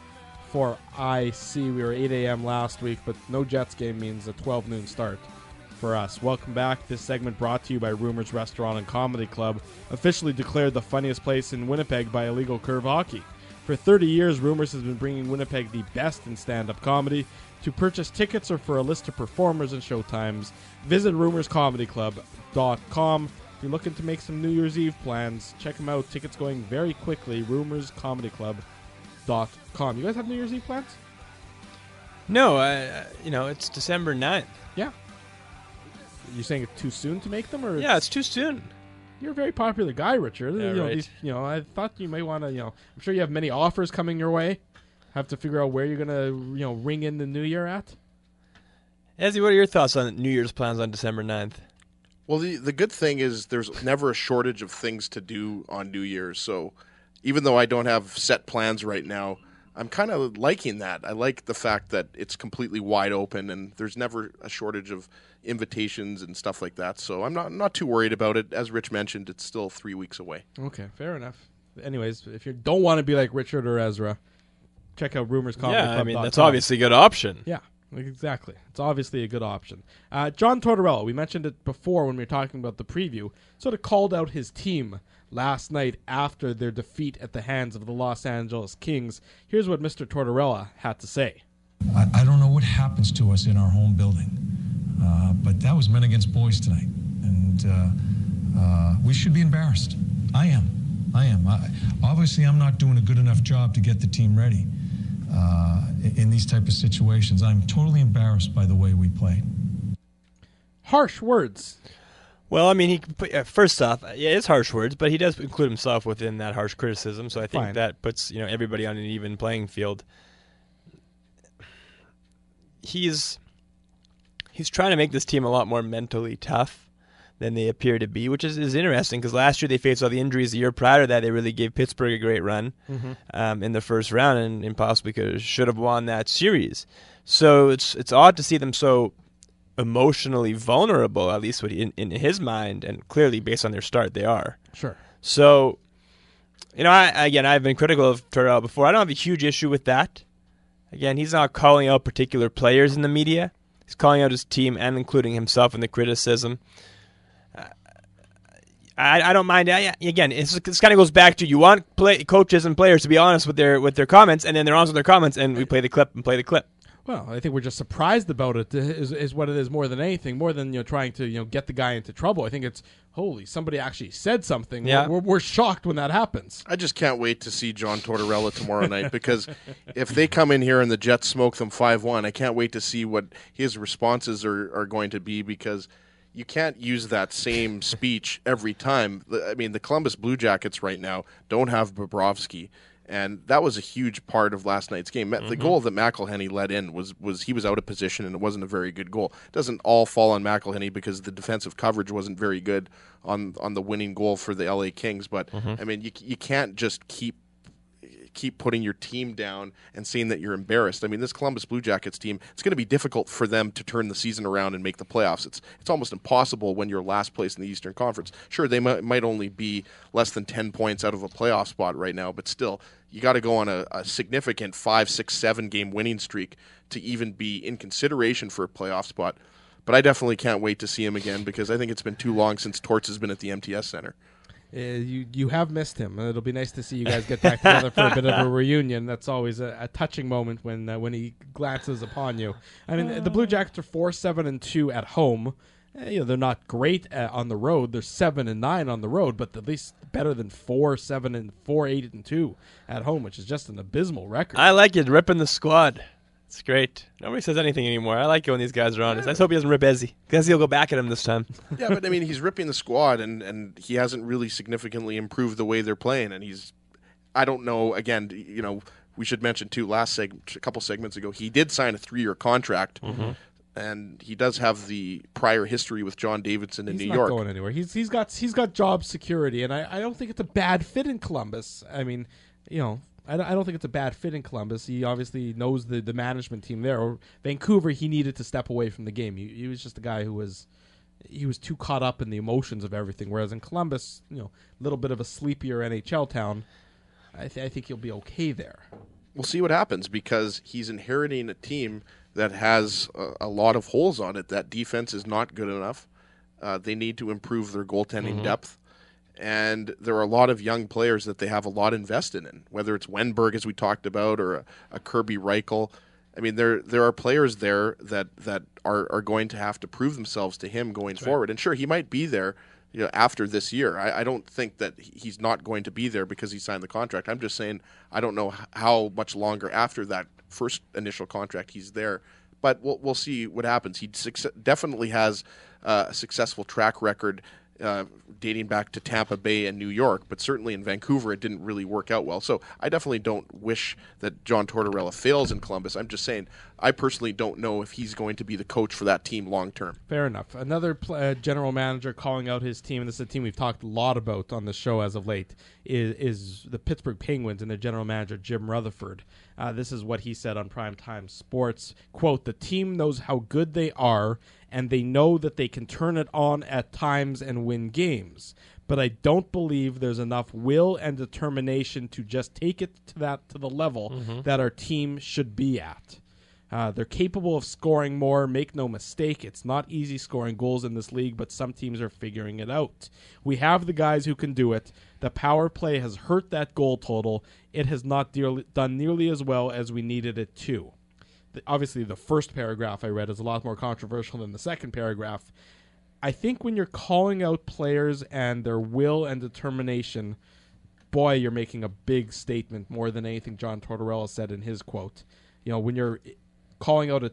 for IC. We were 8 a.m. last week, but no Jets game means a 12 noon start for us. Welcome back. This segment brought to you by Rumors Restaurant and Comedy Club, officially declared the funniest place in Winnipeg by Illegal Curve Hockey. For 30 years, Rumors has been bringing Winnipeg the best in stand-up comedy. To purchase tickets or for a list of performers and showtimes, visit rumorscomedyclub.com. If you're looking to make some New Year's Eve plans, check them out. Tickets going very quickly, rumorscomedyclub.com. You guys have New Year's Eve plans? No, it's December 9th. Yeah. You're saying it's too soon to make them? Or Yeah, it's too soon. You're a very popular guy, Richard. Yeah, right. I thought you might want to, I'm sure you have many offers coming your way. Have to figure out where you're going to, ring in the new year at. Ezzy, what are your thoughts on New Year's plans on December 9th? Well, the good thing is there's never a shortage of things to do on New Year's. So even though I don't have set plans right now, I'm kind of liking that. I like the fact that it's completely wide open and there's never a shortage of invitations and stuff like that. So I'm not too worried about it. As Rich mentioned, it's still 3 weeks away. Okay, fair enough. Anyways, if you don't want to be like Richard or Ezra, check out rumorscomedyclub.com. Yeah, I mean, that's obviously a good option. Yeah, exactly. It's obviously a good option. John Tortorella, we mentioned it before when we were talking about the preview, sort of called out his team last night after their defeat at the hands of the Los Angeles Kings. Here's what Mr. Tortorella had to say. I don't know what happens to us in our home building, but that was men against boys tonight, and we should be embarrassed. I am. Obviously, I'm not doing a good enough job to get the team ready in these type of situations. I'm totally embarrassed by the way we played. Harsh words. Well, I mean, first off, yeah, it's harsh words, but he does include himself within that harsh criticism, so I think that puts everybody on an even playing field. He's trying to make this team a lot more mentally tough than they appear to be, which is interesting because last year they faced all the injuries. The year prior to that, they really gave Pittsburgh a great run in the first round and possibly should have won that series. So it's odd to see them so emotionally vulnerable, at least in his mind, and clearly based on their start, they are. Sure. So, I've been critical of Tortorella before. I don't have a huge issue with that. Again, he's not calling out particular players in the media. He's calling out his team and including himself in the criticism. I don't mind. Again, this kind of goes back to you want coaches and players to be honest with their comments, and then they're honest with their comments, and we play the clip and play the clip. Well, I think we're just surprised about it is what it is more than anything, more than trying to get the guy into trouble. I think it's somebody actually said something. Yeah. We're shocked when that happens. I just can't wait to see John Tortorella tomorrow night because if they come in here and the Jets smoke them 5-1, I can't wait to see what his responses are going to be because you can't use that same speech every time. I mean, the Columbus Blue Jackets right now don't have Bobrovsky. And that was a huge part of last night's game. The goal that McElhinney let in was he was out of position, and it wasn't a very good goal. It doesn't all fall on McElhinney because the defensive coverage wasn't very good on the winning goal for the LA Kings. But, I mean, you can't just keep putting your team down and saying that you're embarrassed. I mean, this Columbus Blue Jackets team, it's going to be difficult for them to turn the season around and make the playoffs. It's almost impossible when you're last place in the Eastern Conference. Sure, they might only be less than 10 points out of a playoff spot right now, but still, you got to go on a significant 5, 6, 7 game winning streak to even be in consideration for a playoff spot. But I definitely can't wait to see him again because I think it's been too long since Torts has been at the MTS Center. You have missed him. It'll be nice to see you guys get back together for a bit of a reunion. That's always a touching moment when he glances upon you. I mean, the Blue Jackets are 4-7-2 at home. They're not great on the road. They're 7-9 on the road, but at least better than 4-8-2 at home, which is just an abysmal record. I like it ripping the squad. It's great. Nobody says anything anymore. I like it when these guys are honest. I just hope he doesn't rip Ezzy. Because he'll go back at him this time. Yeah, but I mean, he's ripping the squad, and he hasn't really significantly improved the way they're playing. And I don't know, again, we should mention too, a couple segments ago, he did sign a 3-year contract. And he does have the prior history with John Davidson in New York. He's not going anywhere. He's got job security, and I don't think it's a bad fit in Columbus. I mean, I don't think it's a bad fit in Columbus. He obviously knows the management team there. Or Vancouver, he needed to step away from the game. He was just a guy who was too caught up in the emotions of everything. Whereas in Columbus, a little bit of a sleepier NHL town, I think he'll be okay there. we'll see what happens, because he's inheriting a team that has a lot of holes on it. That defense is not good enough. They need to improve their goaltending depth. And there are a lot of young players that they have a lot invested in, whether it's Wenberg, as we talked about, or a Kirby Reichel. I mean, there are players there that are going to have to prove themselves to him going forward. And sure, he might be there after this year. I don't think that he's not going to be there because he signed the contract. I'm just saying I don't know how much longer after that first initial contract he's there. But we'll see what happens. He definitely has a successful track record dating back to Tampa Bay and New York, but certainly in Vancouver it didn't really work out well. So I definitely don't wish that John Tortorella fails in Columbus. I'm just saying I personally don't know if he's going to be the coach for that team long term. Fair enough. Another general manager calling out his team, and this is a team we've talked a lot about on the show as of late, is the Pittsburgh Penguins and their general manager, Jim Rutherford. This is what he said on Primetime Sports. Quote, "The team knows how good they are, and they know that they can turn it on at times and win games. But I don't believe there's enough will and determination to just take it to the level that our team should be at. They're capable of scoring more. Make no mistake, it's not easy scoring goals in this league, but some teams are figuring it out. We have the guys who can do it. The power play has hurt that goal total. It has not done nearly as well as we needed it to." Obviously, the first paragraph I read is a lot more controversial than the second paragraph. I think when you're calling out players and their will and determination, boy, you're making a big statement, more than anything John Tortorella said in his quote. When you're calling out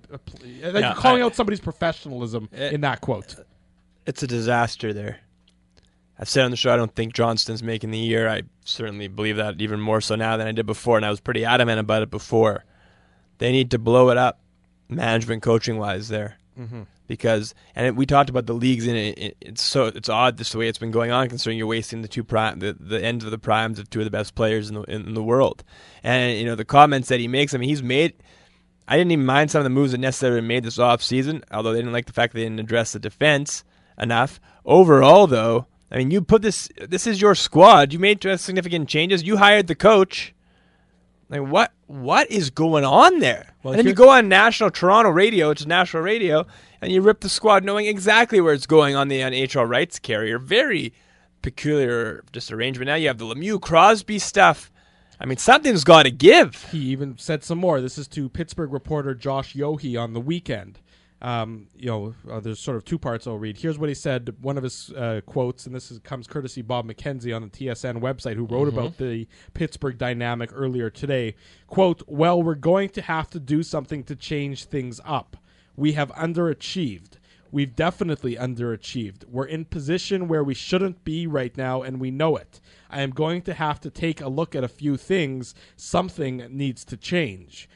out somebody's professionalism in that quote. It's a disaster there. I've said on the show I don't think Johnston's making the year. I certainly believe that even more so now than I did before, and I was pretty adamant about it before. They need to blow it up, management, coaching-wise there, because we talked about the leagues, and it's odd just the way it's been going on, considering you're wasting the ends of the primes of two of the best players in the world. And the comments that he makes, I didn't even mind some of the moves that necessarily made this off season, although they didn't like the fact that they didn't address the defense enough. Overall, though, you put this is your squad. You made significant changes. You hired the coach. What is going on there? Well, and then you go on Toronto radio, which is national radio, and you rip the squad knowing exactly where it's going on the NHL rights carrier. Very peculiar just arrangement. Now you have the Lemieux Crosby stuff. Something's got to give. He even said some more. This is to Pittsburgh reporter Josh Yohe on the weekend. There's sort of two parts I'll read. Here's what he said, one of his quotes, and this comes courtesy Bob McKenzie on the TSN website, who wrote about the Pittsburgh dynamic earlier today. Quote, "Well, we're going to have to do something to change things up. We have underachieved. We've definitely underachieved. We're in position where we shouldn't be right now, and we know it. I am going to have to take a look at a few things. Something needs to change."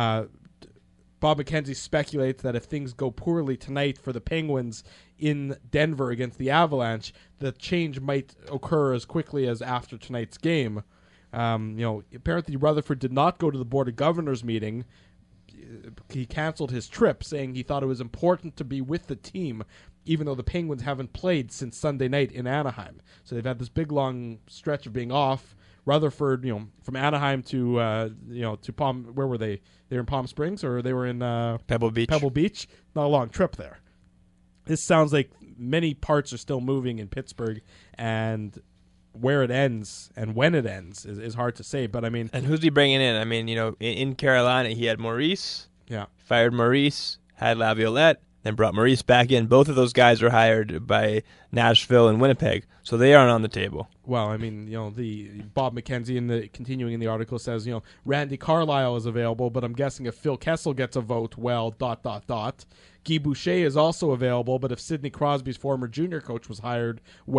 Bob McKenzie speculates that if things go poorly tonight for the Penguins in Denver against the Avalanche, the change might occur as quickly as after tonight's game. Apparently Rutherford did not go to the Board of Governors meeting. He canceled his trip, saying he thought it was important to be with the team, even though the Penguins haven't played since Sunday night in Anaheim. So they've had this big, long stretch of being off. Rutherford, from Anaheim to Palm. Where were they? They were in Palm Springs, or they were in Pebble Beach. Pebble Beach. Not a long trip there. This sounds like many parts are still moving in Pittsburgh, and where it ends and when it ends is hard to say. But and who's he bringing in? In Carolina, he had Maurice. Yeah, fired Maurice, had Laviolette, then brought Maurice back in. Both of those guys were hired by Nashville and Winnipeg, so they aren't on the table. Well, the Bob McKenzie continuing in the article says, Randy Carlyle is available, but I'm guessing if Phil Kessel gets a vote, well, ... Guy Boucher is also available, but if Sidney Crosby's former junior coach was hired, well, ...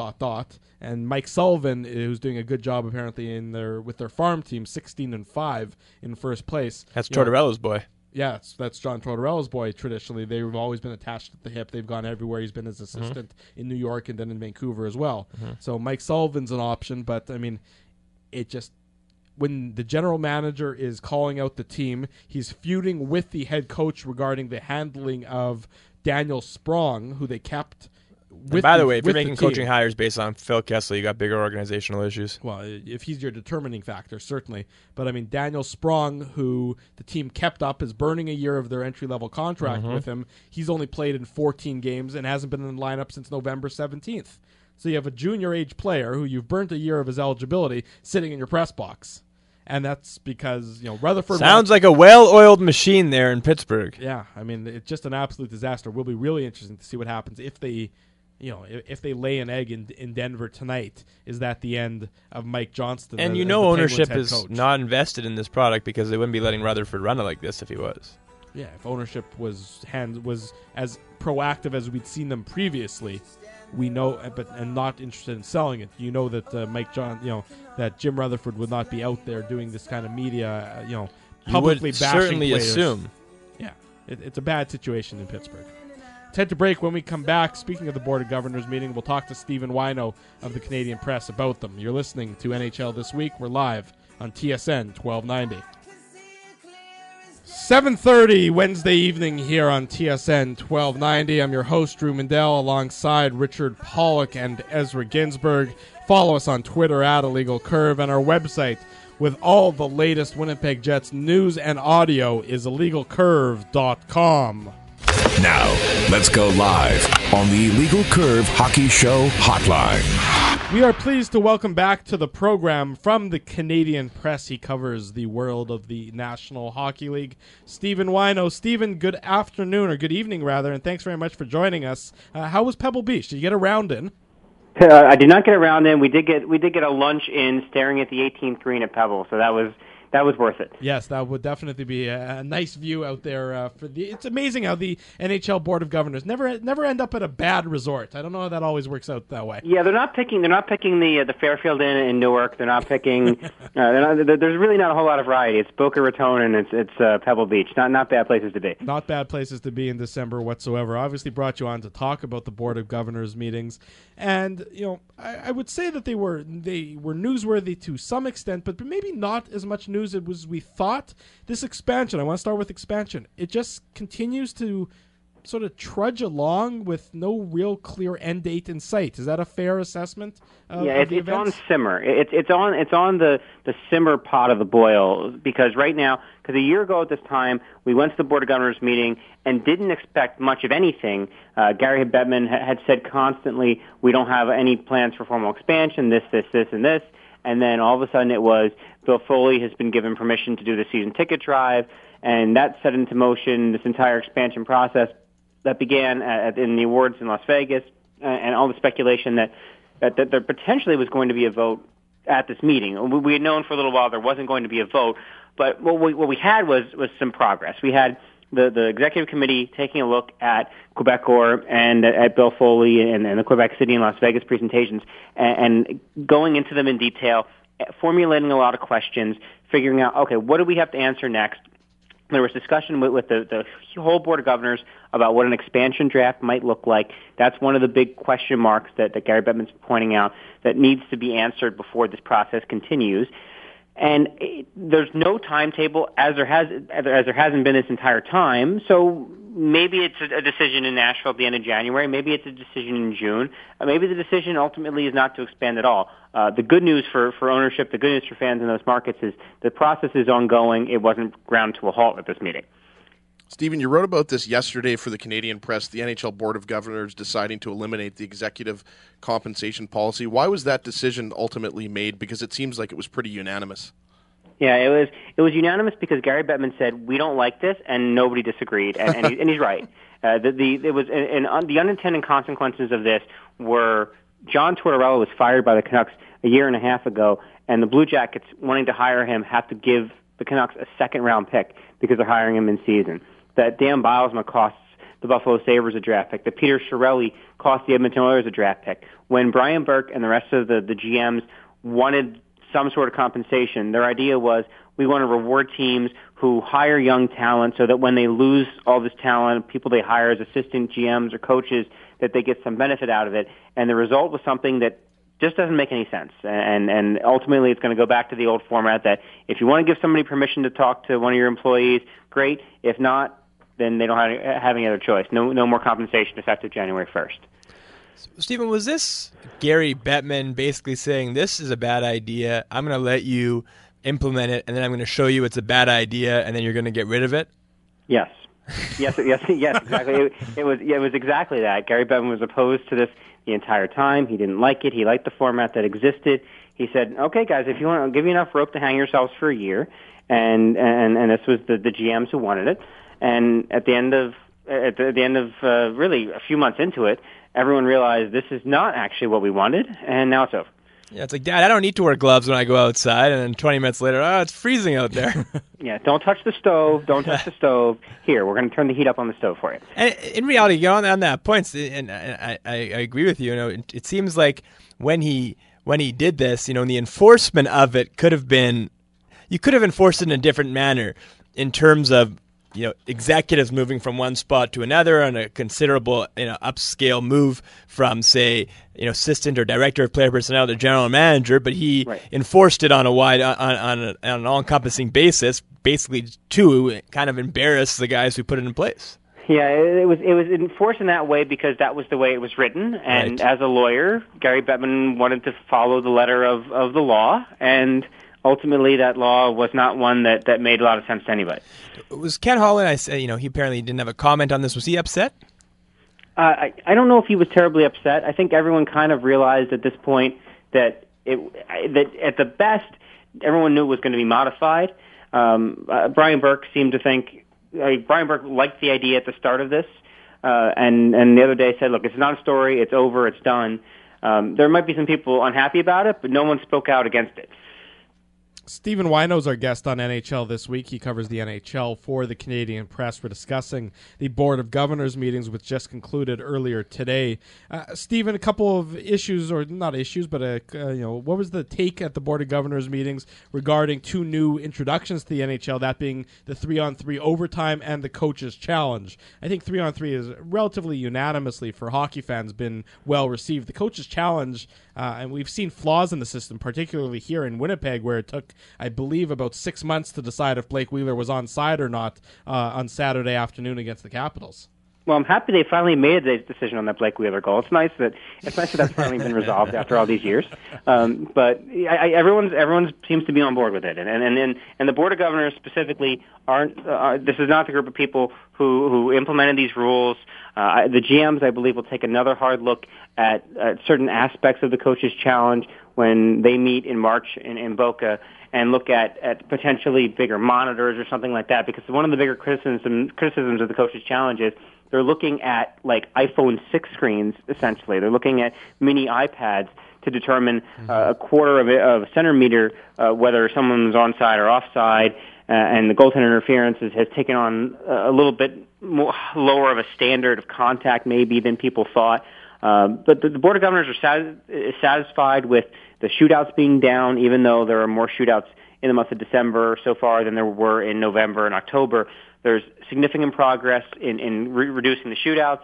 And Mike Sullivan, who's doing a good job apparently with their farm team, 16-5 in first place. That's Tortorella's boy. Yeah, that's John Tortorella's boy. Traditionally, they've always been attached at the hip. They've gone everywhere. He's been his assistant in New York and then in Vancouver as well. So Mike Sullivan's an option, but it just, when the general manager is calling out the team, he's feuding with the head coach regarding the handling of Daniel Sprong, who they kept by the way, if you're making coaching hires based on Phil Kessel, you got bigger organizational issues. Well, if he's your determining factor, certainly. But I mean, Daniel Sprong, who the team kept up, is burning a year of their entry-level contract with him. He's only played in 14 games and hasn't been in the lineup since November 17th. So you have a junior-age player who you've burnt a year of his eligibility sitting in your press box. And that's because, Rutherford... Sounds like a well-oiled machine there in Pittsburgh. Yeah, I mean, it's just an absolute disaster. It will be really interesting to see what happens if they, if they lay an egg in Denver tonight. Is that the end of Mike Johnston? And as ownership Penguins' is head coach? not invested in this product because they wouldn't be letting Rutherford run it like this if he was. Yeah, if ownership was as proactive as we'd seen them previously, we know, and not interested in selling it. That that Jim Rutherford would not be out there doing this kind of media, publicly bashing certainly players. Assume. Yeah, it's a bad situation in Pittsburgh. Let's head to break. When we come back, speaking of the Board of Governors meeting, we'll talk to Stephen Wino of the Canadian Press about them. You're listening to NHL This Week. We're live on TSN 1290. 7:30 Wednesday evening here on TSN 1290. I'm your host, Drew Mandel, alongside Richard Pollock and Ezra Ginsburg. Follow us on Twitter at Illegal Curve, and our website with all the latest Winnipeg Jets news and audio is illegalcurve.com. Now, let's go live on the Illegal Curve Hockey Show Hotline. We are pleased to welcome back to the program from the Canadian Press. He covers the world of the National Hockey League, Stephen Wino. Stephen, good afternoon, or good evening, rather, and thanks very much for joining us. How was Pebble Beach? Did you get a round in? I did not get a round in. We did get a lunch in staring at the 18th green at Pebble, so that was worth it. Yes, that would definitely be a nice view out there. It's amazing how the NHL Board of Governors never end up at a bad resort. I don't know how that always works out that way. Yeah, they're not picking the Fairfield Inn in Newark. They're not picking. There's really not a whole lot of variety. It's Boca Raton and it's Pebble Beach. Not bad places to be. Not bad places to be in December whatsoever. Obviously, brought you on to talk about the Board of Governors meetings, and I would say that they were newsworthy to some extent, but maybe not as much news as we thought. This expansion, I want to start with expansion. It just continues to sort of trudge along with no real clear end date in sight. Is that a fair assessment? It's on simmer. It's on the simmer pot of the boil, because right now, because a year ago at this time, we went to the Board of Governors meeting and didn't expect much of anything. Gary Bettman had said constantly, we don't have any plans for formal expansion, this, and this. And then all of a sudden it was Bill Foley has been given permission to do the season ticket drive, and that set into motion this entire expansion process that began in the awards in Las Vegas, and all the speculation that there potentially was going to be a vote at this meeting. We had known for a little while there wasn't going to be a vote, but what we had was some progress. We had the executive committee taking a look at Quebecor and at Bill Foley and the Quebec City and Las Vegas presentations and going into them in detail, formulating a lot of questions, figuring out, okay, what do we have to answer next? There was discussion with the whole Board of Governors about what an expansion draft might look like. That's one of the big question marks that Gary Bettman's pointing out that needs to be answered before this process continues. And there's no timetable, as there hasn't been this entire time. So maybe it's a decision in Nashville at the end of January. Maybe it's a decision in June. Maybe the decision ultimately is not to expand at all. The good news for ownership, the good news for fans in those markets is the process is ongoing. It wasn't ground to a halt at this meeting. Stephen, you wrote about this yesterday for the Canadian Press, the NHL Board of Governors deciding to eliminate the executive compensation policy. Why was that decision ultimately made? Because it seems like it was pretty unanimous. Yeah, it was unanimous because Gary Bettman said, we don't like this, and nobody disagreed, and he's right. The unintended consequences of this were John Tortorella was fired by the Canucks a year and a half ago, and the Blue Jackets, wanting to hire him, have to give the Canucks a second-round pick because they're hiring him in season. That Dan Bilesma costs the Buffalo Sabres a draft pick. That Peter Chiarelli cost the Edmonton Oilers a draft pick. When Brian Burke and the rest of the GMs wanted some sort of compensation, their idea was, we want to reward teams who hire young talent so that when they lose all this talent, people they hire as assistant GMs or coaches, that they get some benefit out of it. And the result was something that just doesn't make any sense. And ultimately it's going to go back to the old format that if you want to give somebody permission to talk to one of your employees, great. If not, then they don't have any other choice. No more compensation effective January 1st. Stephen, was this Gary Bettman basically saying, this is a bad idea, I'm going to let you implement it, and then I'm going to show you it's a bad idea, and then you're going to get rid of it? Yes. Yes, exactly. It was exactly that. Gary Bettman was opposed to this the entire time. He didn't like it. He liked the format that existed. He said, "Okay, guys, if you want, I'll give you enough rope to hang yourselves for a year." And this was the GMs who wanted it. And at the end of really a few months into it, everyone realized this is not actually what we wanted, and now it's over. Yeah, it's like, Dad, I don't need to wear gloves when I go outside, and then 20 minutes later, it's freezing out there. Yeah, don't touch the stove. Don't touch the stove. Here, we're going to turn the heat up on the stove for you. And in reality, on that point, and I agree with you. It seems like when he did this, the enforcement of it could have been, you could have enforced it in a different manner in terms of executives moving from one spot to another on a considerable upscale move from, say, assistant or director of player personnel to general manager, but he enforced it on a wide, on an all-encompassing basis, basically to kind of embarrass the guys who put it in place. Yeah, it was enforced in that way because that was the way it was written, and as a lawyer, Gary Bettman wanted to follow the letter of the law, and ultimately that law was not one that made a lot of sense to anybody. Was Ken Holland, he apparently didn't have a comment on this. Was he upset? I don't know if he was terribly upset. I think everyone kind of realized at this point that at the best, everyone knew it was going to be modified. Brian Burke seemed to think, Brian Burke liked the idea at the start of this, and the other day said, look, it's not a story, it's over, it's done. There might be some people unhappy about it, but no one spoke out against it. Stephen Wino's our guest on NHL This Week. He covers the NHL for the Canadian Press. We're discussing the Board of Governors meetings, which just concluded earlier today. Stephen, a couple of issues, or not issues, but what was the take at the Board of Governors meetings regarding two new introductions to the NHL, that being the 3-on-3 overtime and the Coach's Challenge? I think 3-on-3 is relatively unanimously for hockey fans been well received. The Coach's Challenge, and we've seen flaws in the system, particularly here in Winnipeg, where it took, I believe, about 6 months to decide if Blake Wheeler was onside or not on Saturday afternoon against the Capitals. Well, I'm happy they finally made a decision on that Blake Wheeler goal. It's nice that that's finally been resolved after all these years. But everyone seems to be on board with it, and the Board of Governors specifically aren't. This is not the group of people who implemented these rules. The GMs, I believe, will take another hard look at certain aspects of the Coach's Challenge when they meet in March in Boca, and look at potentially bigger monitors or something like that. Because one of the bigger criticisms of the Coach's Challenge is they're looking at like iPhone 6 screens, essentially. They're looking at mini iPads to determine a quarter of a centimeter whether someone's onside or offside, and the goaltender interference has taken on a little bit more lower of a standard of contact maybe than people thought. But the Board of Governors is satisfied with the shootouts being down, even though there are more shootouts in the month of December so far than there were in November and October. There's significant progress in reducing the shootouts.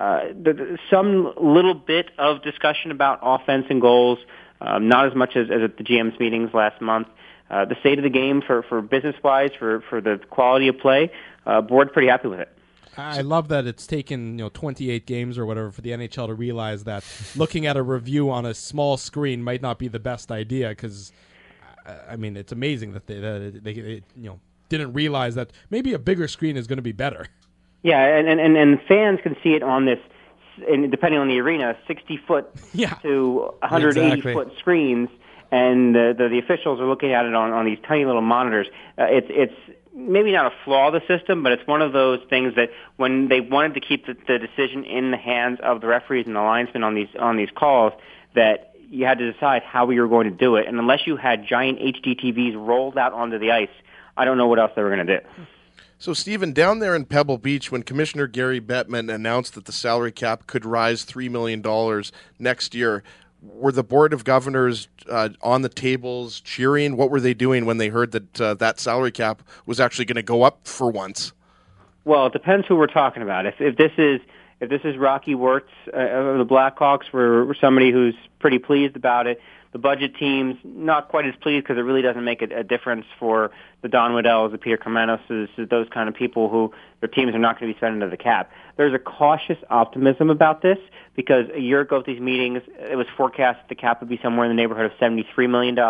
Some little bit of discussion about offense and goals, not as much as at the GM's meetings last month. The state of the game for business-wise, for the quality of play, board's pretty happy with it. I love that it's taken 28 games or whatever for the NHL to realize that looking at a review on a small screen might not be the best idea, because it's amazing that they didn't realize that maybe a bigger screen is going to be better. Yeah, and fans can see it on this, and depending on the arena, 60-foot to 180-foot screens, and the officials are looking at it on these tiny little monitors. It's maybe not a flaw of the system, but it's one of those things that when they wanted to keep the decision in the hands of the referees and the linesmen on these calls, that you had to decide how you were going to do it. And unless you had giant HD TVs rolled out onto the ice, I don't know what else they were going to do. So, Stephen, down there in Pebble Beach, when Commissioner Gary Bettman announced that the salary cap could rise $3 million next year, were the Board of Governors on the tables cheering? What were they doing when they heard that that salary cap was actually going to go up for once? Well, it depends who we're talking about. If this is if this is Rocky Wirtz of the Blackhawks, we're somebody who's pretty pleased about it. The budget teams, not quite as pleased because it really doesn't make a difference for the Don Waddells, the Peter Carmenoses, those kind of people who their teams are not going to be spending to the cap. There's a cautious optimism about this because a year ago at these meetings, it was forecast that the cap would be somewhere in the neighborhood of $73 million.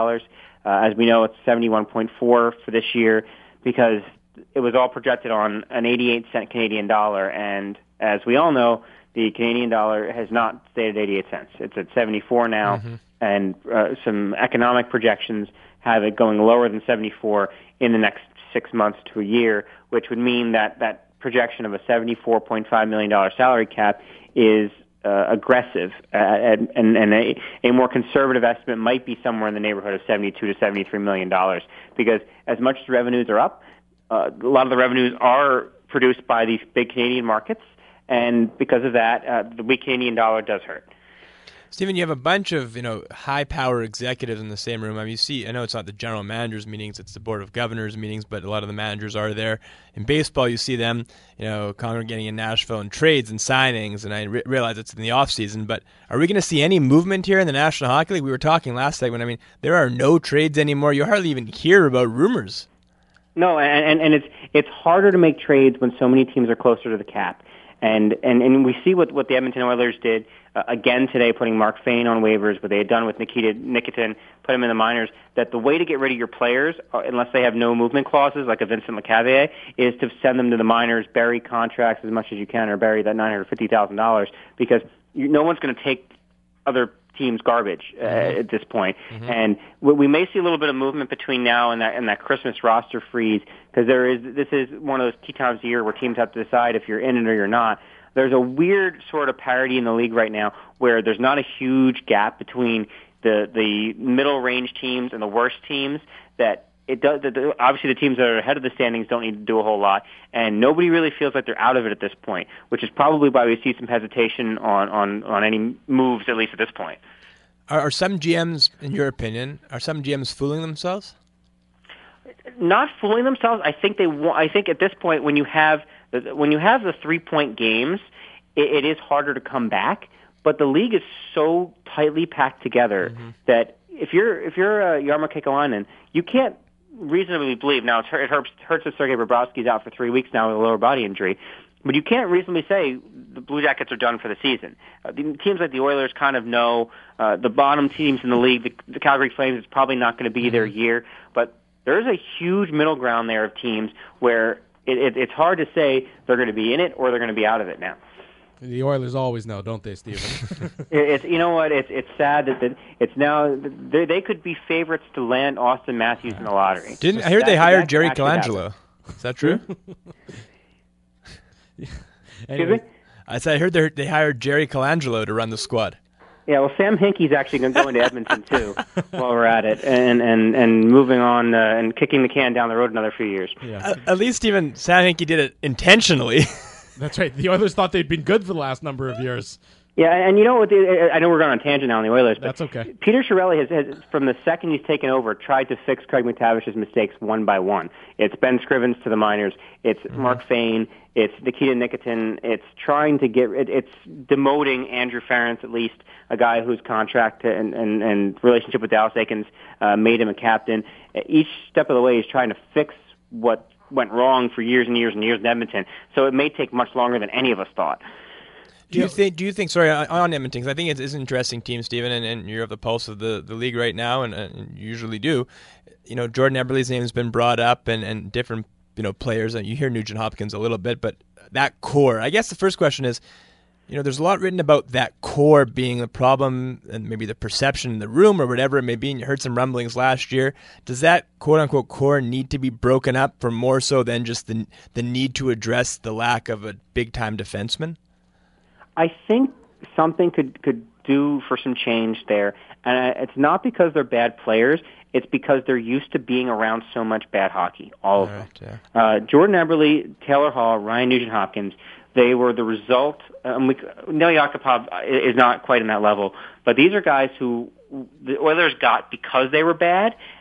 As we know, it's 71.4 for this year because it was all projected on an 88-cent Canadian dollar, and as we all know, the Canadian dollar has not stayed at 88 cents. It's at 74 now, and some economic projections have it going lower than 74 in the next 6 months to a year, which would mean that that projection of a $74.5 million salary cap is aggressive, and a more conservative estimate might be somewhere in the neighborhood of $72 to $73 million, because as much as the revenues are up, a lot of the revenues are produced by these big Canadian markets, and because of that, the weak Canadian dollar does hurt. Stephen, you have a bunch of high-power executives in the same room. I mean, I know it's not the general managers' meetings; it's the board of governors' meetings. But a lot of the managers are there. In baseball, you see them, congregating in Nashville and trades and signings. And I realize it's in the off season, but are we going to see any movement here in the National Hockey League? We were talking last segment. I mean, there are no trades anymore. You hardly even hear about rumors. No, and it's harder to make trades when so many teams are closer to the cap. And we see what the Edmonton Oilers did again today, putting Mark Fane on waivers, what they had done with Nikita Nikitin, put him in the minors, that the way to get rid of your players, unless they have no movement clauses like a Vincent Lecavalier, is to send them to the minors, bury contracts as much as you can, or bury that $950,000, because no one's going to take other team's garbage at this point. And we may see a little bit of movement between now and that Christmas roster freeze, because this is one of those key times of year where teams have to decide if you're in it or you're not. There's a weird sort of parity in the league right now where there's not a huge gap between the middle range teams and the worst teams, that it does. Obviously, the teams that are ahead of the standings don't need to do a whole lot, and nobody really feels like they're out of it at this point, which is probably why we see some hesitation on any moves, at least at this point. Are some GMs, in your opinion, fooling themselves? Not fooling themselves. I think at this point, when you have the 3-point games, it is harder to come back. But the league is so tightly packed together that if you're Jarmo Kekalainen, you can't reasonably believe. Now it hurts that Sergei Bobrovsky's out for 3 weeks now with a lower body injury, but you can't reasonably say the Blue Jackets are done for the season. Teams like the Oilers kind of know the bottom teams in the league. The Calgary Flames is probably not going to be their year, but there's a huge middle ground there of teams where it's hard to say they're going to be in it or they're going to be out of it now. The Oilers always know, don't they, Stephen? You know what? It's sad that it's now they could be favorites to land Austin Matthews in the lottery. I heard they hired Jerry Colangelo. Is that true? Excuse me? I heard they hired Jerry Colangelo to run the squad. Yeah, well, Sam Hinkie's actually going to go into Edmonton too while we're at it, and moving on and kicking the can down the road another few years. Yeah. At least even Sam Hinkie did it intentionally. That's right. The Oilers thought they'd been good for the last number of years. Yeah, and you know what? I know we're going on a tangent now on the Oilers, but that's okay. Peter Chiarelli has, from the second he's taken over, tried to fix Craig McTavish's mistakes one by one. It's Ben Scrivens to the minors. It's Mark Fane. It's Nikita Nikitin. It's trying to it's demoting Andrew Ference, at least a guy whose contract and relationship with Dallas Eakins made him a captain. Each step of the way, he's trying to fix what went wrong for years and years and years in Edmonton. So it may take much longer than any of us thought. Do you think? Sorry, on Edmonton, because I think it's an interesting team, Stephen, and you're of the pulse of the league right now, and you usually do. Jordan Eberle's name has been brought up, and different players, and you hear Nugent Hopkins a little bit, but that core. I guess the first question is, there's a lot written about that core being the problem, and maybe the perception in the room or whatever it may be. And you heard some rumblings last year. Does that quote unquote core need to be broken up for more so than just the need to address the lack of a big time defenseman? I think something could do for some change there, and it's not because they're bad players. It's because they're used to being around so much bad hockey, all of them. Yeah. Jordan Eberle, Taylor Hall, Ryan Nugent-Hopkins, they were the result. Neil Yakupov is not quite in that level, but these are guys who the Oilers got because they were bad,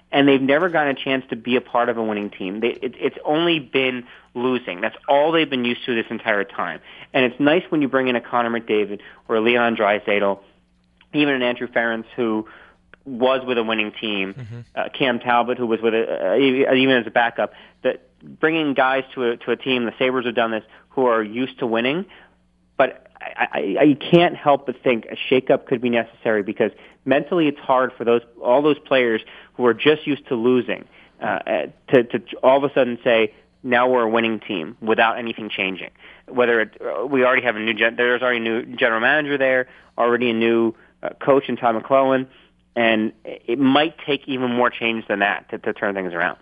and they've never gotten a chance to be a part of a winning team. It's only been losing. That's all they've been used to this entire time. And it's nice when you bring in a Connor McDavid or a Leon Draisaitl, even an Andrew Ference who was with a winning team, Cam Talbot who was with even as a backup. That bringing guys to a team, the Sabres have done this, who are used to winning. But I can't help but think a shakeup could be necessary because mentally it's hard for all those players who are just used to losing to all of a sudden say, now we're a winning team without anything changing. Whether we already have there's already a new general manager there, already a new coach in Todd McClellan, and it might take even more change than that to turn things around.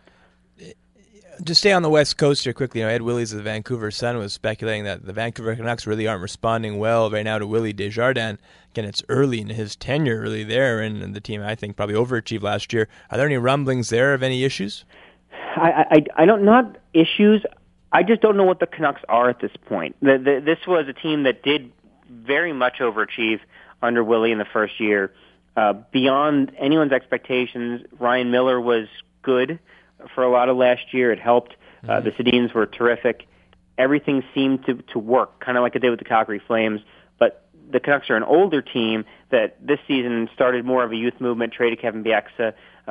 To stay on the West Coast here quickly, Ed Willies of the Vancouver Sun was speculating that the Vancouver Canucks really aren't responding well right now to Willie Desjardins. Again, it's early in his tenure really there, and the team, I think, probably overachieved last year. Are there any rumblings there of any issues? I don't, not issues. I just don't know what the Canucks are at this point. This was a team that did very much overachieve under Willie in the first year. Beyond anyone's expectations, Ryan Miller was good for a lot of last year. It helped. The Sedins were terrific. Everything seemed to work, kind of like it did with the Calgary Flames. But the Canucks are an older team that this season started more of a youth movement, traded Kevin Bieksa,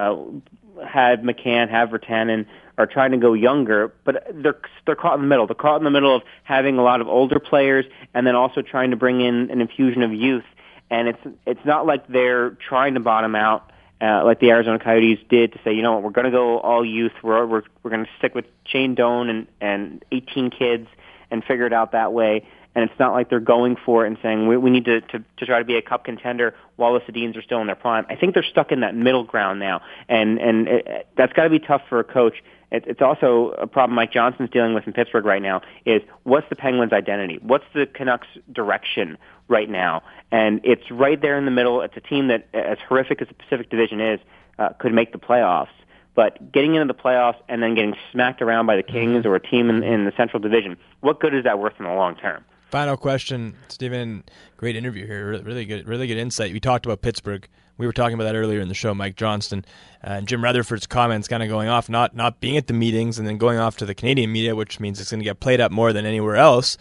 had McCann, have Virtanen, are trying to go younger, but they're caught in the middle. They're caught in the middle of having a lot of older players and then also trying to bring in an infusion of youth. And it's not like they're trying to bottom out like the Arizona Coyotes did to say, you know what, we're going to go all youth. We're going to stick with Shane Doan and 18 kids and figure it out that way. And it's not like they're going for it and saying we need to try to be a cup contender while the Sedins are still in their prime. I think they're stuck in that middle ground now, and that's got to be tough for a coach. It's also a problem Mike Johnson's dealing with in Pittsburgh right now is what's the Penguins' identity? What's the Canucks' direction right now? And it's right there in the middle. It's a team that, as horrific as the Pacific Division is, could make the playoffs. But getting into the playoffs and then getting smacked around by the Kings or a team in the Central Division, what good is that worth in the long term? Final question, Stephen. Great interview here. Really good insight. We talked about Pittsburgh. We were talking about that earlier in the show. Mike Johnston and Jim Rutherford's comments kind of going off, not being at the meetings and then going off to the Canadian media, which means it's going to get played up more than anywhere else.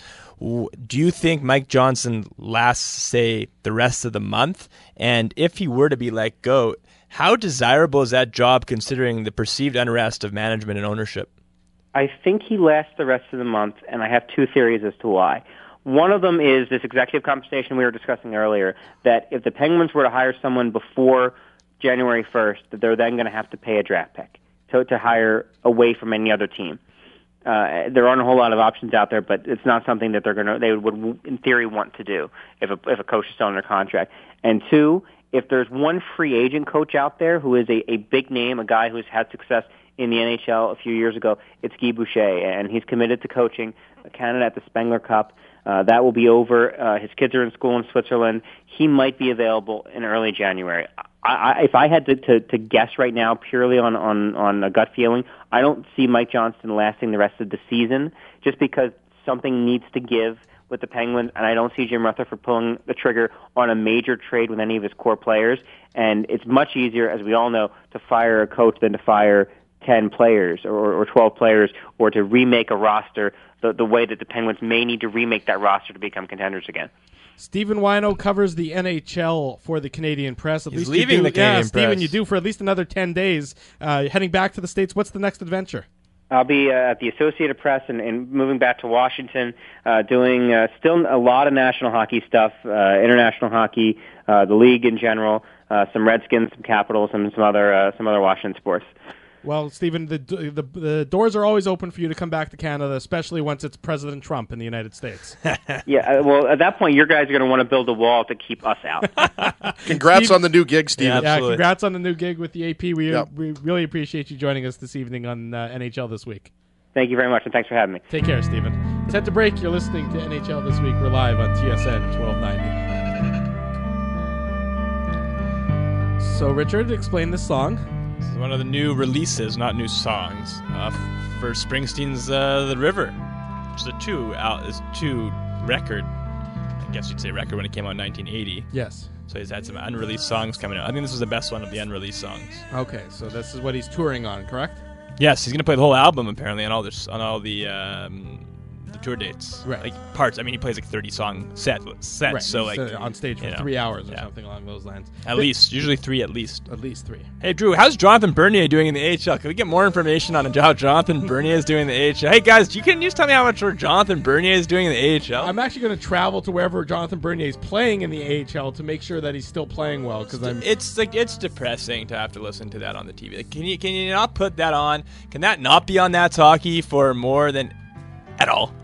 Do you think Mike Johnson lasts, say, the rest of the month? And if he were to be let go, how desirable is that job considering the perceived unrest of management and ownership? I think he lasts the rest of the month, and I have two theories as to why. One of them is this executive compensation we were discussing earlier, that if the Penguins were to hire someone before January 1st, that they're then going to have to pay a draft pick to hire away from any other team. There aren't a whole lot of options out there, but it's not something that they would in theory want to do if a coach is still under contract. And two, if there's one free agent coach out there who is a big name, a guy who's had success in the NHL a few years ago, it's Guy Boucher, and he's committed to coaching Canada at the Spengler Cup. That will be over. His kids are in school in Switzerland. He might be available in early January. If I had to guess right now, purely on a gut feeling, I don't see Mike Johnston lasting the rest of the season, just because something needs to give with the Penguins, and I don't see Jim Rutherford pulling the trigger on a major trade with any of his core players. And it's much easier, as we all know, to fire a coach than to fire 10 players or 12 players, or to remake a roster the way that the Penguins may need to remake that roster to become contenders again. Stephen Wino covers the NHL for the Canadian Press. He's leaving the Canadian Press. Stephen, you do for at least another 10 days. Heading back to the States, what's the next adventure? I'll be at the Associated Press and moving back to Washington, doing still a lot of national hockey stuff, international hockey, the league in general, some Redskins, some Capitals, and some other Washington sports. Well, Stephen, the doors are always open for you to come back to Canada, especially once it's President Trump in the United States. Yeah, well, at that point, your guys are going to want to build a wall to keep us out. Congrats on the new gig, Stephen. Yeah, congrats on the new gig with the AP. We really appreciate you joining us this evening on NHL This Week. Thank you very much, and thanks for having me. Take care, Stephen. Let's head to break. You're listening to NHL This Week. We're live on TSN 1290. So, Richard, explain this song. This is one of the new releases, not new songs, for Springsteen's The River, which is a two record. I guess you'd say record when it came out in 1980. Yes. So he's had some unreleased songs coming out. I think this was the best one of the unreleased songs. Okay, so this is what he's touring on, correct? Yes, he's going to play the whole album apparently on all the tour dates. Right. Like parts. I mean, he plays like 30-song sets. Right. So like on stage for 3 hours or something along those lines. At least. Usually 3 at least. At least 3. Hey, Drew, how's Jonathan Bernier doing in the AHL? Can we get more information on how Jonathan Bernier is doing in the AHL? Hey, guys, can you just tell me how much Jonathan Bernier is doing in the AHL? I'm actually going to travel to wherever Jonathan Bernier is playing in the AHL to make sure that he's still playing well. It's depressing to have to listen to that on the TV. Like, can you not put that on? Can that not be on That's Hockey for more than at all?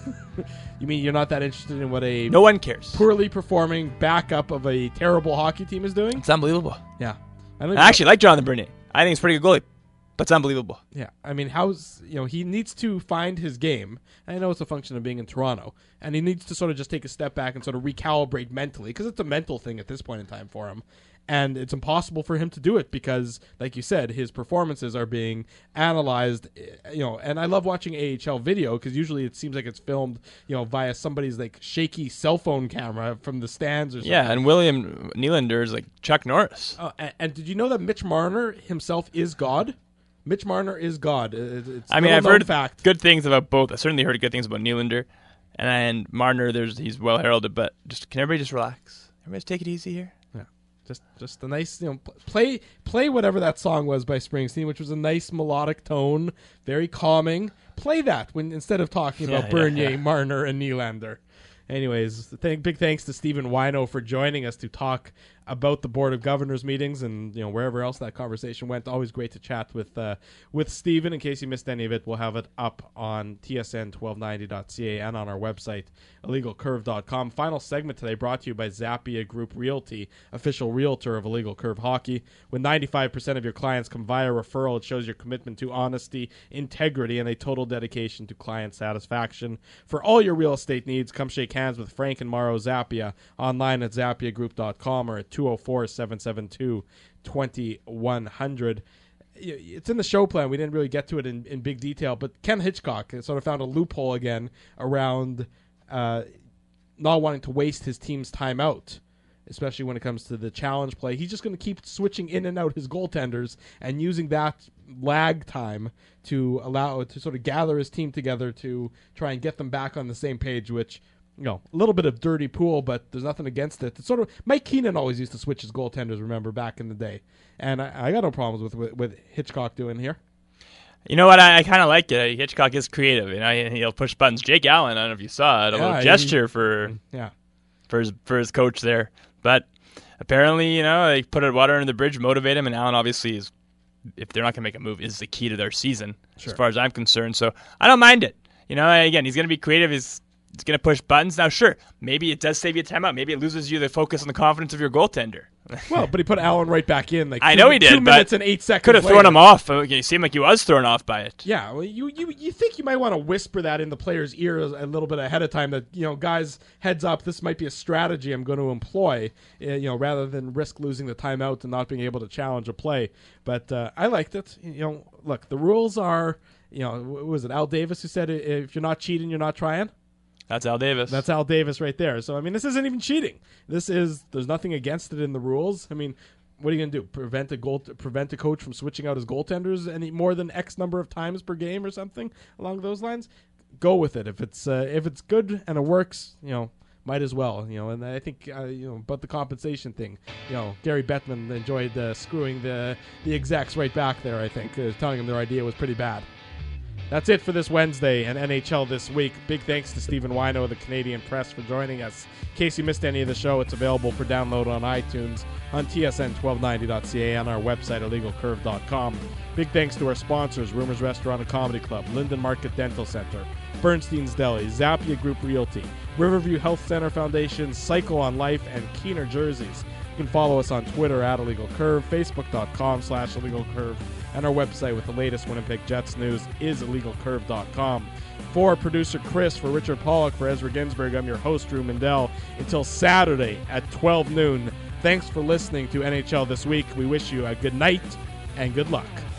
You mean you're not that interested in what no one cares poorly performing backup of a terrible hockey team is doing? It's unbelievable. Yeah. I actually like Jonathan Bernier. I think he's a pretty good goalie, but it's unbelievable. Yeah. I mean, he needs to find his game. I know it's a function of being in Toronto, and he needs to sort of just take a step back and sort of recalibrate mentally, because it's a mental thing at this point in time for him. And it's impossible for him to do it because, like you said, his performances are being analyzed, and I love watching AHL video because usually it seems like it's filmed, via somebody's like shaky cell phone camera from the stands or something. Yeah, and William Nylander is like Chuck Norris. And did you know that Mitch Marner himself is God? Mitch Marner is God. I've heard good things about both. I certainly heard good things about Nylander and Marner. He's well heralded, but can everybody just relax? Everybody just take it easy here. Just a nice, play whatever that song was by Springsteen, which was a nice melodic tone, very calming. Play that instead of talking about Bernier, Marner, and Nylander. Anyways, big thanks to Stephen Wino for joining us to talk about the Board of Governors meetings and wherever else that conversation went. Always great to chat with Stephen. In case you missed any of it, we'll have it up on tsn1290.ca and on our website, illegalcurve.com. Final segment today brought to you by Zappia Group Realty, official realtor of Illegal Curve Hockey. When 95% of your clients come via referral, it shows your commitment to honesty, integrity, and a total dedication to client satisfaction. For all your real estate needs, come shake hands with Frank and Mauro Zappia online at zappiagroup.com or at 204-772-2100. It's in the show plan. We didn't really get to it in big detail, but Ken Hitchcock sort of found a loophole again around not wanting to waste his team's timeout, especially when it comes to the challenge play. He's just going to keep switching in and out his goaltenders and using that lag time to sort of gather his team together to try and get them back on the same page, which, a little bit of dirty pool, but there's nothing against it. It's sort of Mike Keenan always used to switch his goaltenders, remember, back in the day. And I got no problems with Hitchcock doing here. You know what? I kind of like it. Hitchcock is creative. He'll push buttons. Jake Allen, I don't know if you saw it, a little gesture for his coach there. But apparently, they put water under the bridge, motivate him, and Allen obviously is, if they're not going to make a move, is the key to their season, as far as I'm concerned. So I don't mind it. Again, he's going to be creative. He's going to push buttons. Now, sure, maybe it does save you time out. Maybe it loses you the focus on the confidence of your goaltender. Well, but he put Allen right back in. I know he did, 2 minutes and 8 seconds could have thrown him off. It seemed like he was thrown off by it. Yeah, well, you think you might want to whisper that in the player's ear a little bit ahead of time that, guys, heads up, this might be a strategy I'm going to employ, rather than risk losing the timeout and not being able to challenge a play. But I liked it. Look, the rules are, was it Al Davis who said if you're not cheating, you're not trying? That's Al Davis. That's Al Davis right there. So, this isn't even cheating. There's nothing against it in the rules. What are you going to do? Prevent a coach from switching out his goaltenders any more than X number of times per game or something along those lines? Go with it. If it's good and it works, might as well. And I think, about the compensation thing, Gary Bettman enjoyed screwing the execs right back there, I think, telling them their idea was pretty bad. That's it for this Wednesday and NHL This Week. Big thanks to Stephen Wino of the Canadian Press for joining us. In case you missed any of the show, it's available for download on iTunes, on tsn1290.ca, and our website, illegalcurve.com. Big thanks to our sponsors, Rumors Restaurant and Comedy Club, Linden Market Dental Center, Bernstein's Deli, Zappia Group Realty, Riverview Health Center Foundation, Cycle on Life, and Keener Jerseys. You can follow us on Twitter at Illegal Curve, Facebook.com/Illegal Curve, and our website with the latest Winnipeg Jets news is illegalcurve.com. For producer Chris, for Richard Pollock, for Ezra Ginsburg, I'm your host, Drew Mindell. Until Saturday at 12 noon, thanks for listening to NHL This Week. We wish you a good night and good luck.